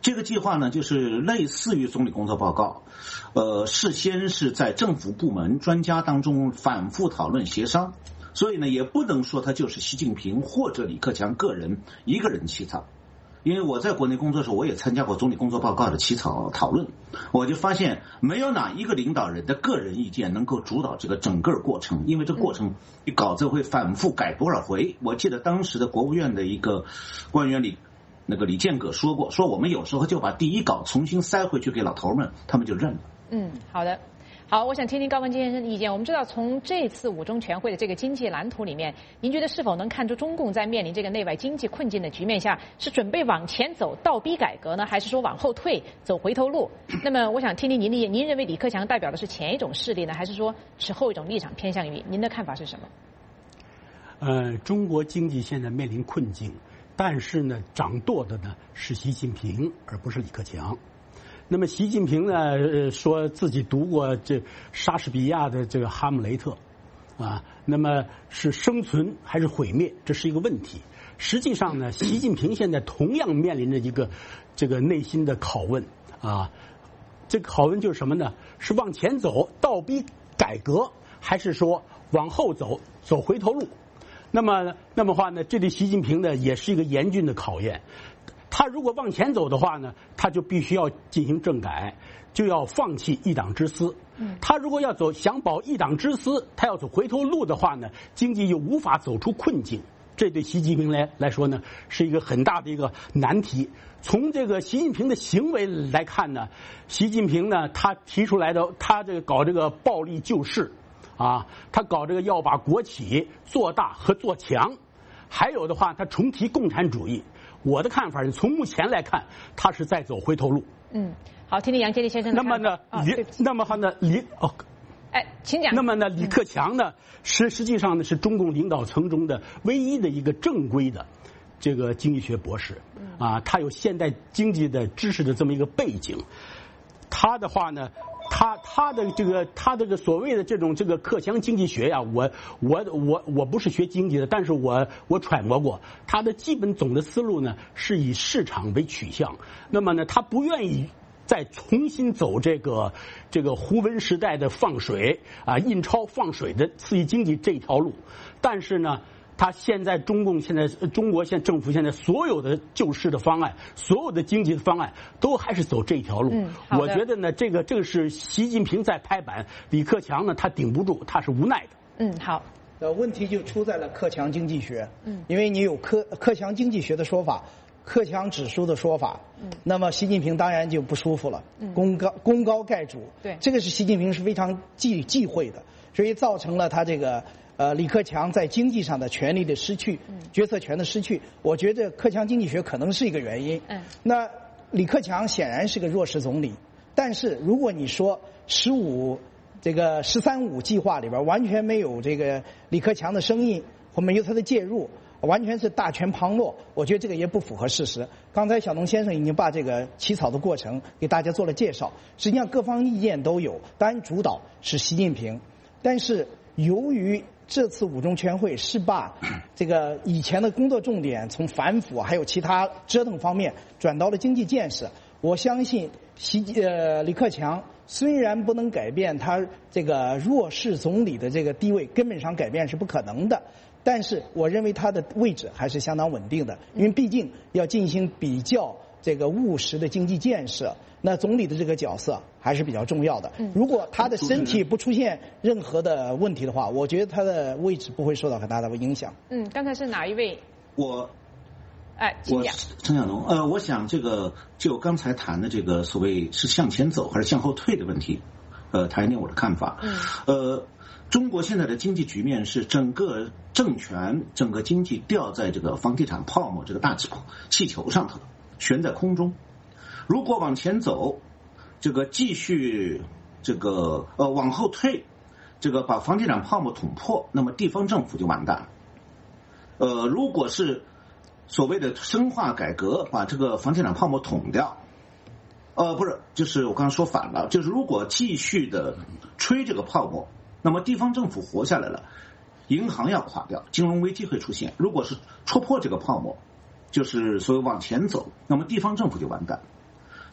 这个计划呢，就是类似于总理工作报告，呃，事先是在政府部门专家当中反复讨论协商，所以呢，也不能说它就是习近平或者李克强个人一个人起草。因为我在国内工作的时候，我也参加过总理工作报告的起草讨论，我就发现没有哪一个领导人的个人意见能够主导这个整个过程，因为这过程稿子会反复改多少回。我记得当时的国务院的一个官员李那个李建革说过，说我们有时候就把第一稿重新塞回去给老头们，他们就认了。 嗯，好的。好，我想听听高文基先生的意见。我们知道，从这次五中全会的这个经济蓝图里面，您觉得是否能看出中共在面临这个内外经济困境的局面下，是准备往前走倒逼改革呢，还是说往后退走回头路？那么，我想听听您的意见。您认为李克强代表的是前一种势力呢，还是说是后一种立场偏向于？您的看法是什么？ 呃，中国经济现在面临困境，但是呢，掌舵的呢是习近平，而不是李克强。那么习近平呢，呃，说自己读过这莎士比亚的这个《哈姆雷特》，啊，那么是生存还是毁灭，这是一个问题。实际上呢，习近平现在同样面临着一个这个内心的拷问啊，这个拷问就是什么呢？是往前走，倒逼改革，还是说往后走，走回头路？那么，那么话呢，这对习近平呢也是一个严峻的考验。他如果往前走的话呢，他就必须要进行政改，就要放弃一党之私。他如果要走想保一党之私，他要走回头路的话呢，经济又无法走出困境。这对习近平来来说呢，是一个很大的一个难题。从这个习近平的行为来看呢，习近平呢，他提出来的，他这个搞这个暴力救市，啊，他搞这个要把国企做大和做强，还有的话，他重提共产主义。我的看法是，从目前来看，他是在走回头路。 嗯，好，听听杨洁篪先生的看法。 那么呢，李、哦，那么他呢，李哦， 哎，请讲。 那么呢，李克强呢，实、嗯、实际上呢是中共领导层中的唯一的一个正规的这个经济学博士，啊，他有现代经济的知识的这么一个背景。他的话呢，他他的这个他这个所谓的这种这个克强经济学呀，我我我我不是学经济的，但是我我揣摩过，他的基本总的思路呢是以市场为取向。那么呢，他不愿意再重新走这个这个胡温时代的放水啊，印钞放水的刺激经济这条路，但是呢。他现在中共现在中国现政府现在所有的救市的方案，所有的经济的方案都还是走这条路。嗯、我觉得呢，这个这个是习近平在拍板，李克强呢他顶不住，他是无奈的。 嗯，好。 呃，问题就出在了克强经济学。嗯，因为你有克克强经济学的说法，克强指数的说法。嗯，那么习近平当然就不舒服了。嗯，功高功高盖主。对，这个是习近平是非常忌忌讳的，所以造成了他这个。呃，李克强在经济上的权力的失去，决策权的失去，我觉得克强经济学可能是一个原因。嗯，那李克强显然是个弱势总理，但是如果你说十五这个“十三五”计划里边完全没有这个李克强的声音，或没有他的介入，完全是大权旁落，我觉得这个也不符合事实。刚才小农先生已经把这个起草的过程给大家做了介绍，实际上各方意见都有，当然主导是习近平，但是由于这次五中全会是把这个以前的工作重点从反腐还有其他折腾方面转到了经济建设。我相信习呃李克强虽然不能改变他这个弱势总理的这个地位，根本上改变是不可能的，但是我认为他的位置还是相当稳定的，因为毕竟要进行比较这个务实的经济建设，那总理的这个角色还是比较重要的。如果他的身体不出现任何的问题的话，我觉得他的位置不会受到很大的影响。 嗯，刚才是哪一位？ 我， 哎， 我陈小龙，呃，我想这个就刚才谈的这个所谓是向前走还是向后退的问题，呃，谈一点我的看法。嗯，呃，中国现在的经济局面是整个政权、整个经济吊在这个房地产泡沫这个大气气球上头，悬在空中。如果往前走，这个继续这个呃往后退，这个把房地产泡沫捅破，那么地方政府就完蛋了。呃，如果是所谓的深化改革，把这个房地产泡沫捅掉，呃，不是，就是我刚刚说反了，就是如果继续的吹这个泡沫，那么地方政府活下来了，银行要垮掉，金融危机会出现。如果是戳破这个泡沫，就是所谓往前走，那么地方政府就完蛋。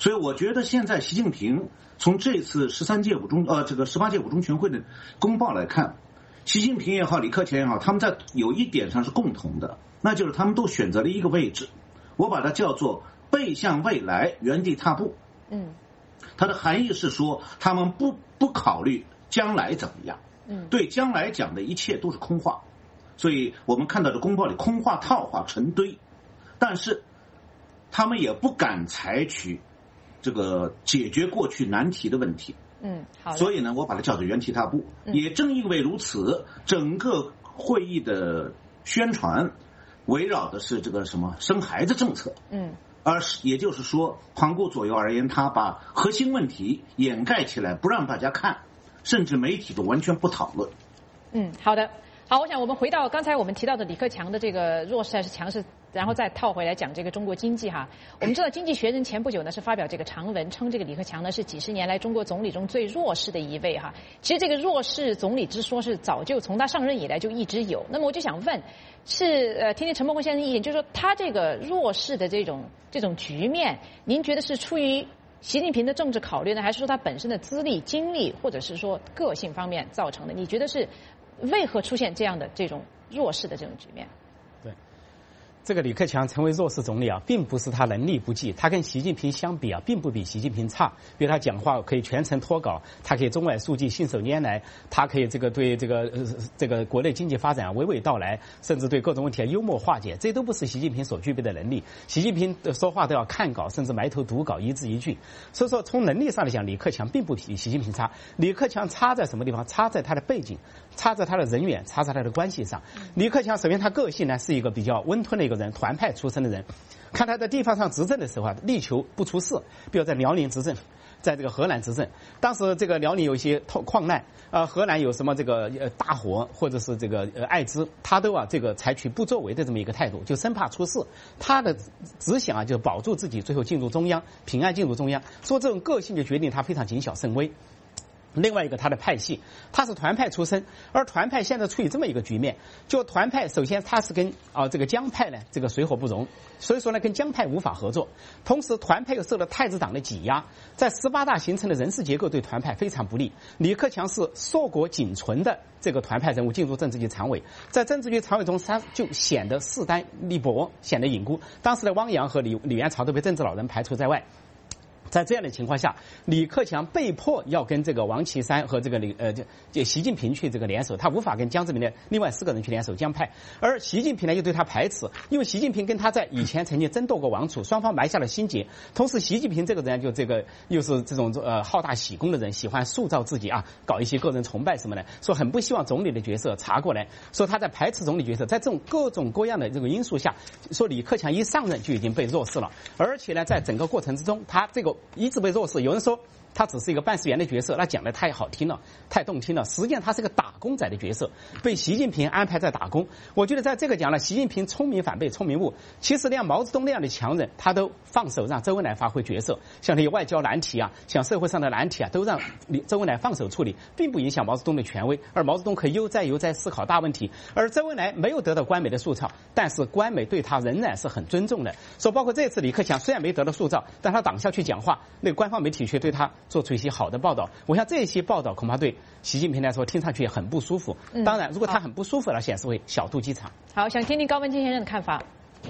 所以我觉得现在习近平从这次十三届五中呃这个十八届五中全会的公报来看，习近平也好，李克强也好，他们在有一点上是共同的，那就是他们都选择了一个位置，我把它叫做背向未来，原地踏步。 嗯， 它的含义是说，他们不不考虑将来怎么样， 嗯， 对将来讲的一切都是空话，所以我们看到的公报里空话套话成堆，但是他们也不敢采取这个解决过去难题的问题。 嗯，好。 所以呢，我把它叫做原地踏步。 嗯、 也正因为如此，整个会议的宣传围绕的是这个什么生孩子政策。 嗯。 而是也就是说，环顾左右而言他，把核心问题掩盖起来，不让大家看，甚至媒体都完全不讨论。 嗯，好的，好，我想我们回到刚才我们提到的李克强的这个弱势还是强势，然后再套回来讲这个中国经济哈。我们知道《经济学人》前不久呢是发表这个长文，称这个李克强呢是几十年来中国总理中最弱势的一位哈。其实这个弱势总理之说是早就从他上任以来就一直有。那么我就想问，是呃，听听陈伯宏先生的意见，就是说他这个弱势的这种这种局面，您觉得是出于习近平的政治考虑呢，还是说他本身的资历、经历，或者是说个性方面造成的？你觉得是为何出现这样的这种弱势的这种局面？ 对，这个李克强成为弱势总理啊，并不是他能力不济，他跟习近平相比啊，并不比习近平差。比如他讲话可以全程脱稿，他可以中外书记信手拈来，他可以这个对这个呃这个国内经济发展娓娓道来，甚至对各种问题幽默化解，这都不是习近平所具备的能力。习近平说话都要看稿，甚至埋头读稿，一字一句。所以说，从能力上来讲，李克强并不比习近平差。李克强差在什么地方？差在他的背景，差在他的人缘，差在他的关系上。李克强首先他个性呢是一个比较温吞的一个人，团派出身的人。看他在地方上执政的时候啊，力求不出事。比如在辽宁执政，在这个河南执政，当时这个辽宁有一些矿难，呃，河南有什么这个呃大火或者是这个呃艾滋，他都啊这个采取不作为的这么一个态度，就生怕出事。他的只想啊就保住自己，最后进入中央，平安进入中央。说这种个性就决定他非常谨小慎微。另外一个他的派系，他是团派出身，而团派现在处于这么一个局面，就团派首先他是跟啊、呃、这个江派呢这个水火不容，所以说呢跟江派无法合作，同时团派又受了太子党的挤压，在十八大形成的人事结构对团派非常不利。李克强是硕果仅存的这个团派人物进入政治局常委，在政治局常委中他就显得势单力薄，显得隐孤。当时的汪洋和李李元朝都被政治老人排除在外。在这样的情况下，李克强被迫要跟这个王岐山和这个李呃这这习近平去这个联手，他无法跟江泽民的另外四个人去联手江派，而习近平呢又对他排斥，因为习近平跟他在以前曾经争夺过王储，双方埋下了心结。同时，习近平这个人就这个又是这种呃好大喜功的人，喜欢塑造自己啊，搞一些个人崇拜什么的，说很不希望总理的角色查过来，说他在排斥总理角色。在这种各种各样的这个因素下，说李克强一上任就已经被弱势了，而且呢，在整个过程之中，他这个一直被弱势。有人说他只是一个办事员的角色，那讲的太好听了，太动听了。实际上他是个打工仔的角色，被习近平安排在打工。我觉得在这个讲呢，习近平聪明反被聪明误。其实像毛泽东那样的强人，他都放手让周恩来发挥角色，像这些外交难题啊，像社会上的难题啊，都让周恩来放手处理，并不影响毛泽东的权威。而毛泽东可以悠哉悠哉思考大问题，而周恩来没有得到官媒的塑造，但是官媒对他仍然是很尊重的。说包括这次李克强虽然没得到塑造，但他党校去讲话，那个官方媒体却对他做出一些好的报道。我想这些报道恐怕对习近平来说听上去也很不舒服。 嗯、 当然，如果他很不舒服，那显示为小肚鸡肠。 好，想听听高文清先生的看法。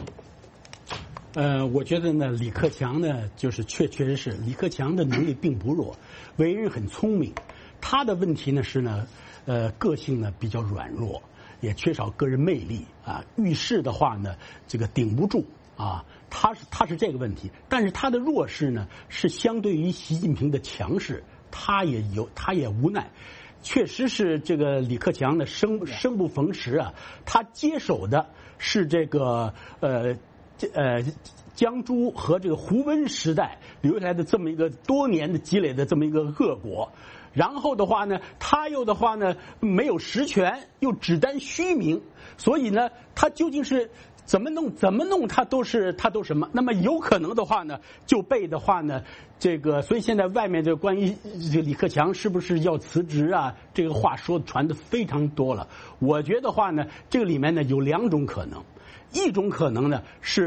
呃，我觉得呢，李克强呢，就是确确实是李克强的能力并不弱，为人很聪明。他的问题呢是呢，呃，个性呢比较软弱，也缺少个人魅力啊。遇事的话呢，这个顶不住啊。他是他是这个问题，但是他的弱势呢是相对于习近平的强势，他也有他也无奈。确实是这个李克强呢生生不逢时啊，他接手的是这个呃呃江朱和这个胡温时代留下来的这么一个多年的积累的这么一个恶果。然后的话呢，他又的话呢没有实权，又只担虚名，所以呢，他究竟是怎么弄怎么弄他都是他都什么？那么有可能的话呢，就被的话呢，这个所以现在外面这个关于这个李克强是不是要辞职啊，这个话说传的非常多了。我觉得话呢，这个里面呢有两种可能，一种可能呢是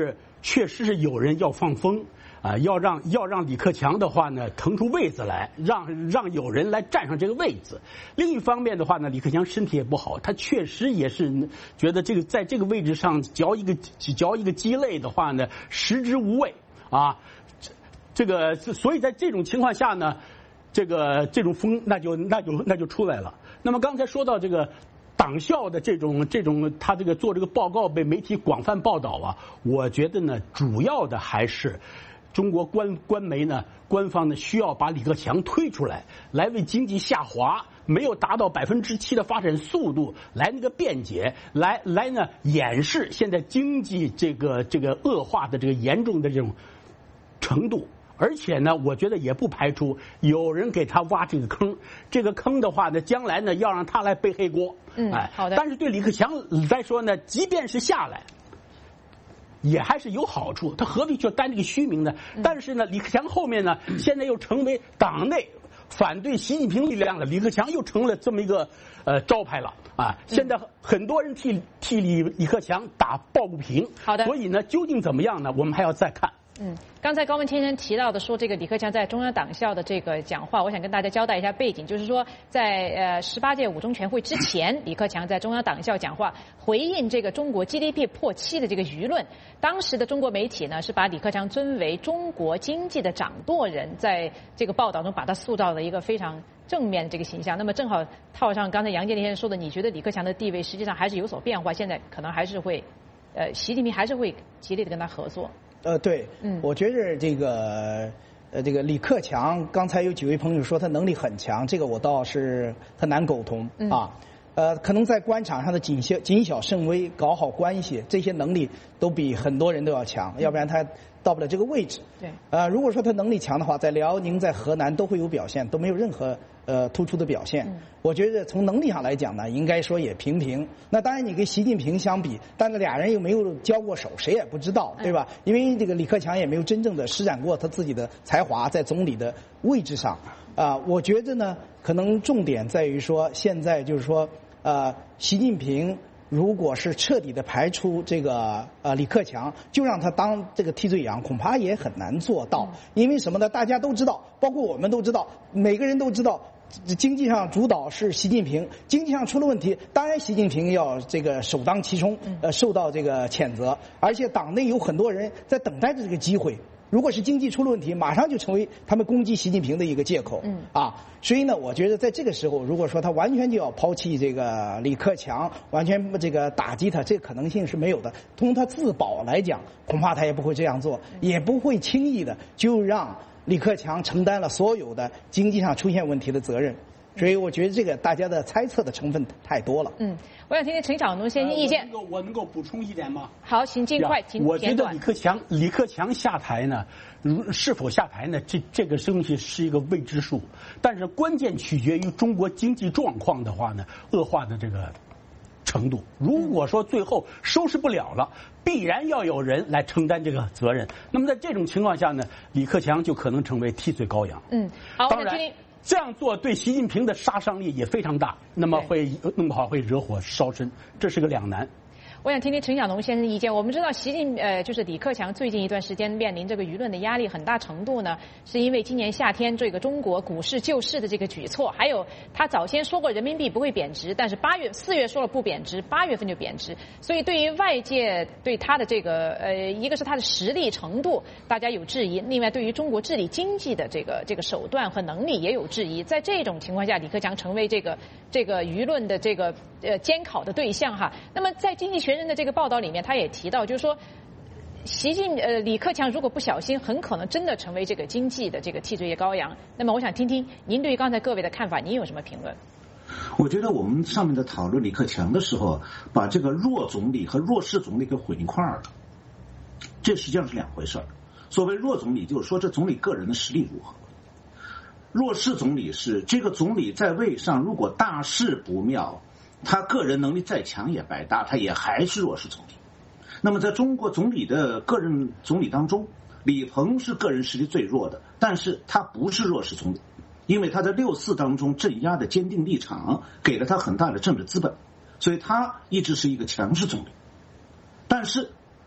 确实是有人要放风。啊，要让要让李克强的话呢腾出位子来，让让有人来占上这个位子。另一方面的话呢，李克强身体也不好，他确实也是觉得这个在这个位置上嚼一个嚼一个鸡肋的话呢，食之无味啊。这个所以在这种情况下呢，这个这种风那就那就那就出来了。那么刚才说到这个。党校的这种这种，他这个做这个报告被媒体广泛报道啊，我觉得呢，主要的还是中国官官媒呢，官方呢需要把李克强推出来，来为经济下滑没有达到百分之七的发展速度来那个辩解，来来呢掩饰现在经济这个这个恶化的这个严重的这种程度。而且呢，我觉得也不排除有人给他挖这个坑。这个坑的话呢，将来呢要让他来背黑锅。 嗯， 哎， 好的。 但是对李克强来说呢，即便是下来，也还是有好处。他何必去担这个虚名呢？嗯、但是呢，李克强后面呢，现在又成为党内反对习近平力量的李克强又成了这么一个呃招牌了啊！现在很多人替替李李克强打抱不平。 好的。 所以呢，究竟怎么样呢？我们还要再看。 嗯，刚才高文先生提到的说这个李克强在中央党校的这个讲话，我想跟大家交代一下背景，就是说在呃十八届五中全会之前，李克强在中央党校讲话，回应这个中国 G D P 破七的这个舆论。当时的中国媒体呢是把李克强尊为中国经济的掌舵人，在这个报道中把他塑造了一个非常正面的这个形象。那么正好套上刚才杨建林先生说的，你觉得李克强的地位实际上还是有所变化，现在可能还是会，呃，习近平还是会极力的跟他合作。 呃，对，嗯，我觉得这个，呃，这个李克强，刚才有几位朋友说他能力很强，这个我倒是很难苟同、嗯、啊。呃，可能在官场上的谨小谨小慎微，搞好关系，这些能力都比很多人都要强，嗯、要不然他到不了这个位置。 对， 呃，如果说他能力强的话，在辽宁、在河南都会有表现，都没有任何呃突出的表现。嗯、我觉得从能力上来讲呢，应该说也平平。那当然，你跟习近平相比，但是俩人又没有交过手，谁也不知道，对吧？嗯、因为这个李克强也没有真正的施展过他自己的才华在总理的位置上。啊、呃，我觉得呢，可能重点在于说，现在就是说。呃，习近平如果是彻底的排除这个呃李克强，就让他当这个替罪羊，恐怕也很难做到。因为什么呢？大家都知道，包括我们都知道，每个人都知道，经济上主导是习近平，经济上出了问题，当然习近平要这个首当其冲，呃，受到这个谴责。而且党内有很多人在等待着这个机会。如果是经济出了问题，马上就成为他们攻击习近平的一个借口。嗯啊，所以呢，我觉得在这个时候，如果说他完全就要抛弃这个李克强，完全这个打击他，这个可能性是没有的。从他自保来讲，恐怕他也不会这样做，也不会轻易的就让李克强承担了所有的经济上出现问题的责任。所以我觉得这个大家的猜测的成分太多了。 嗯，我想听听陈晓农先生意见。 呃、我能够我能够补充一点吗？ 好，请尽快，请我觉得李克强李克强下台呢，是否下台呢？这这个东西是一个未知数，但是关键取决于中国经济状况的话呢，恶化的这个程度。如果说最后收拾不了了，必然要有人来承担这个责任。那么在这种情况下呢，李克强就可能成为替罪羔羊。 嗯，好， 当然。这样做对习近平的杀伤力也非常大，那么会弄不好会惹火烧身，这是个两难。 我想听听陈晓农先生的意见。我们知道习近呃，就是李克强最近一段时间面临这个舆论的压力，很大程度呢，是因为今年夏天这个中国股市救市的这个举措，还有他早先说过人民币不会贬值，但是八月四月说了不贬值，八月份就贬值，所以对于外界对他的这个呃，一个是他的实力程度大家有质疑，另外对于中国治理经济的这个这个手段和能力也有质疑。在这种情况下，李克强成为这个这个舆论的这个呃监考的对象哈。那么在经济学人的这个报道里面，他也提到，就是说，习近呃李克强如果不小心，很可能真的成为这个经济的这个替罪羔羊。那么，我想听听您对于刚才各位的看法，您有什么评论？ 我觉得我们上面的讨论李克强的时候，把这个弱总理和弱势总理给混一块儿了，这实际上是两回事儿。所谓弱总理，就是说这总理个人的实力如何；弱势总理是这个总理在位上如果大事不妙，他个人能力再强也白搭，他也还是弱势总理。那么在中国总理的个人总理当中，李鹏是个人实力最弱的，但是他不是弱势总理，因为他在六四当中镇压的坚定立场给了他很大的政治资本，所以他一直是一个强势总理。但是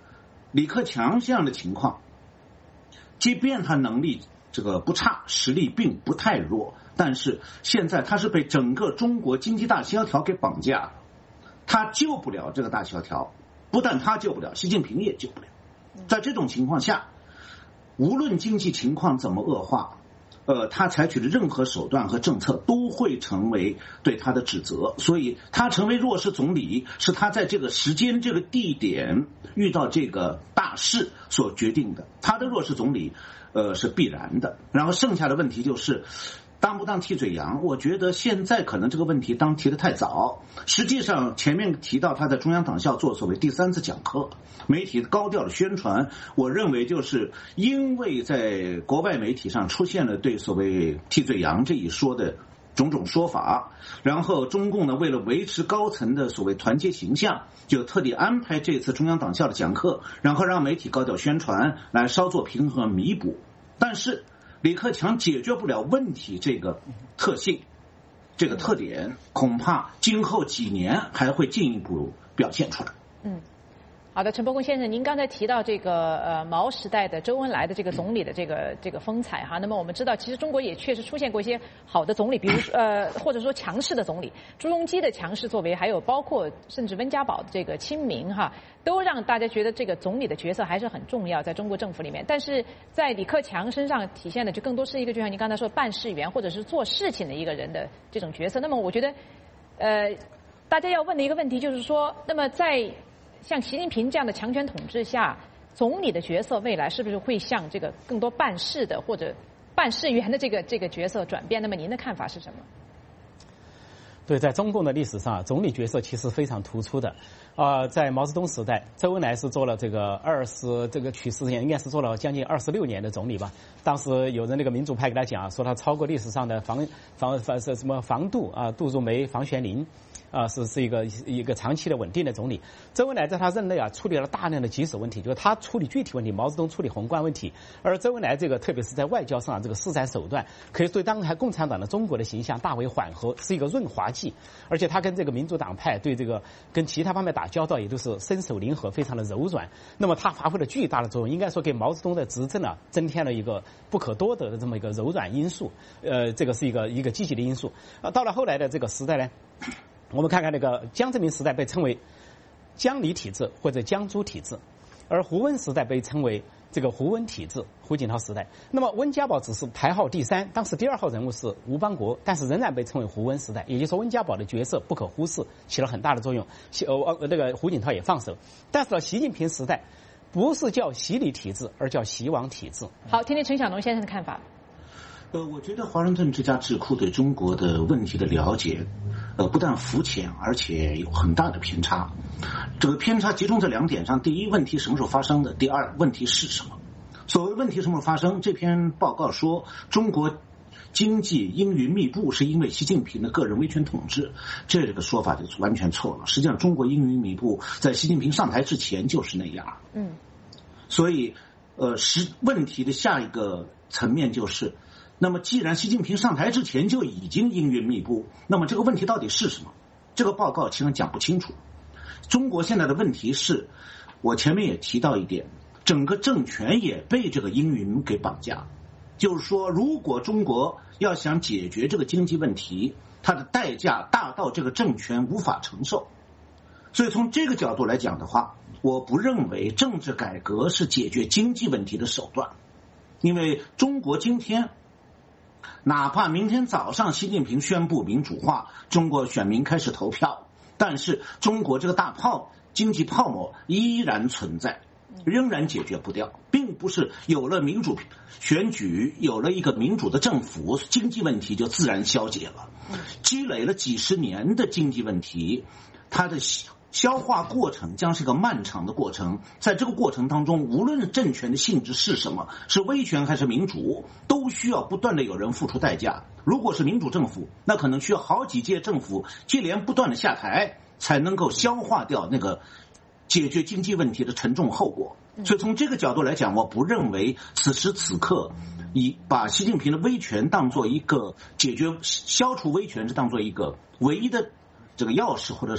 李克强这样的情况，即便他能力这个不差，实力并不太弱，但是现在他是被整个中国经济大萧条给绑架了，他救不了这个大萧条，不但他救不了，习近平也救不了。在这种情况下，无论经济情况怎么恶化，呃，他采取的任何手段和政策都会成为对他的指责，所以他成为弱势总理是他在这个时间、这个地点遇到这个大事所决定的。他的弱势总理，呃，是必然的。然后剩下的问题就是，当不当替罪羊？我觉得现在可能这个问题当提得太早。实际上前面提到他在中央党校做所谓第三次讲课，媒体高调的宣传，我认为就是因为在国外媒体上出现了对所谓替罪羊这一说的种种说法，然后中共呢为了维持高层的所谓团结形象，就特地安排这次中央党校的讲课，然后让媒体高调宣传来稍作平衡和弥补。但是李克强解决不了问题这个特性，这个特点，恐怕今后几年还会进一步表现出来。 嗯。好的，陈伯公先生，您刚才提到这个呃毛时代的周恩来的这个总理的这个这个风采哈，那么我们知道，其实中国也确实出现过一些好的总理，比如说呃或者说强势的总理，朱镕基的强势作为，还有包括甚至温家宝的这个亲民哈，都让大家觉得这个总理的角色还是很重要，在中国政府里面。但是在李克强身上体现的就更多是一个，就像您刚才说办事员或者是做事情的一个人的这种角色。那么我觉得，呃，大家要问的一个问题就是说，那么在像习近平这样的强权统治下，总理的角色未来是不是会向这个更多办事的或者办事员的这个这个角色转变？那么您的看法是什么？ 对，在中共的历史上，总理角色其实非常突出的。啊、呃，在毛泽东时代，周恩来是做了这个二十这个去世年，应该是做了将近二十六年的总理吧。当时有人那个民主派给他讲，说他超过历史上的房房房是什么房杜啊、杜如梅、房玄龄。啊，是是一个一个长期的稳定的总理。周恩来在他任内啊，处理了大量的棘手问题，就是他处理具体问题，毛泽东处理宏观问题。而周恩来这个，特别是在外交上、啊、这个施展手段，可以对当时共产党的中国的形象大为缓和，是一个润滑剂。而且他跟这个民主党派对这个跟其他方面打交道，也都是身手灵活，非常的柔软。那么他发挥了巨大的作用，应该说给毛泽东的执政啊，增添了一个不可多得的这么一个柔软因素。呃，这个是一个一个积极的因素。啊，到了后来的这个时代呢，我们看看那个江泽民时代被称为江李体制或者江朱体制，而胡温时代被称为这个胡温体制，胡锦涛时代。那么温家宝只是排号第三，当时第二号人物是吴邦国，但是仍然被称为胡温时代。也就是说，温家宝的角色不可忽视，起了很大的作用。呃，那个胡锦涛也放手。但是到习近平时代，不是叫习李体制，而叫习王体制。 好，听听陈晓农先生的看法。 呃，我觉得华盛顿这家智库对中国的问题的了解，呃，不但肤浅，而且有很大的偏差。这个偏差集中在两点上：第一，问题什么时候发生的；第二，问题是什么。所谓问题什么时候发生，这篇报告说中国经济阴云密布是因为习近平的个人威权统治，这个说法就完全错了。实际上，中国阴云密布在习近平上台之前就是那样。 嗯， 所以，呃，实问题的下一个层面就是。那么既然习近平上台之前就已经阴云密布，那么这个问题到底是什么？这个报告其实讲不清楚。中国现在的问题是，我前面也提到一点，整个政权也被这个阴云给绑架。就是说，如果中国要想解决这个经济问题，它的代价大到这个政权无法承受。所以从这个角度来讲的话，我不认为政治改革是解决经济问题的手段，因为中国今天哪怕明天早上习近平宣布民主化，中国选民开始投票，但是中国这个大泡经济泡沫依然存在，仍然解决不掉，并不是有了民主选举，有了一个民主的政府，经济问题就自然消解了。积累了几十年的经济问题，它的消化过程将是个漫长的过程，在这个过程当中，无论政权的性质是什么，是威权还是民主，都需要不断的有人付出代价。如果是民主政府，那可能需要好几届政府接连不断的下台，才能够消化掉那个解决经济问题的沉重后果。所以从这个角度来讲，我不认为此时此刻以把习近平的威权当做一个解决消除威权是当做一个唯一的这个钥匙或者什么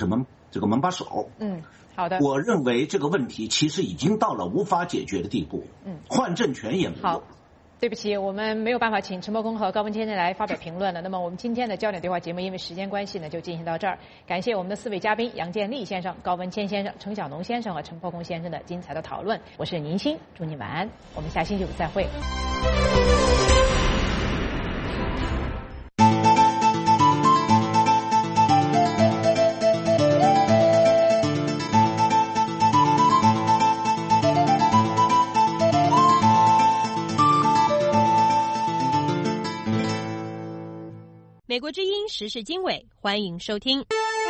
这个门把手。 嗯，好的。 我认为这个问题其实已经到了无法解决的地步。 嗯， 换政权也没有。 对不起，我们没有办法请陈伯公和高文先生来发表评论了。那么我们今天的焦点对话节目，因为时间关系呢，就进行到这儿。感谢我们的四位嘉宾杨建立先生、高文谦先生、程小农先生和陈伯公先生的精彩的讨论。我是宁欣，祝你晚安，我们下星期五再会。 美国之音时事经纬，欢迎收听。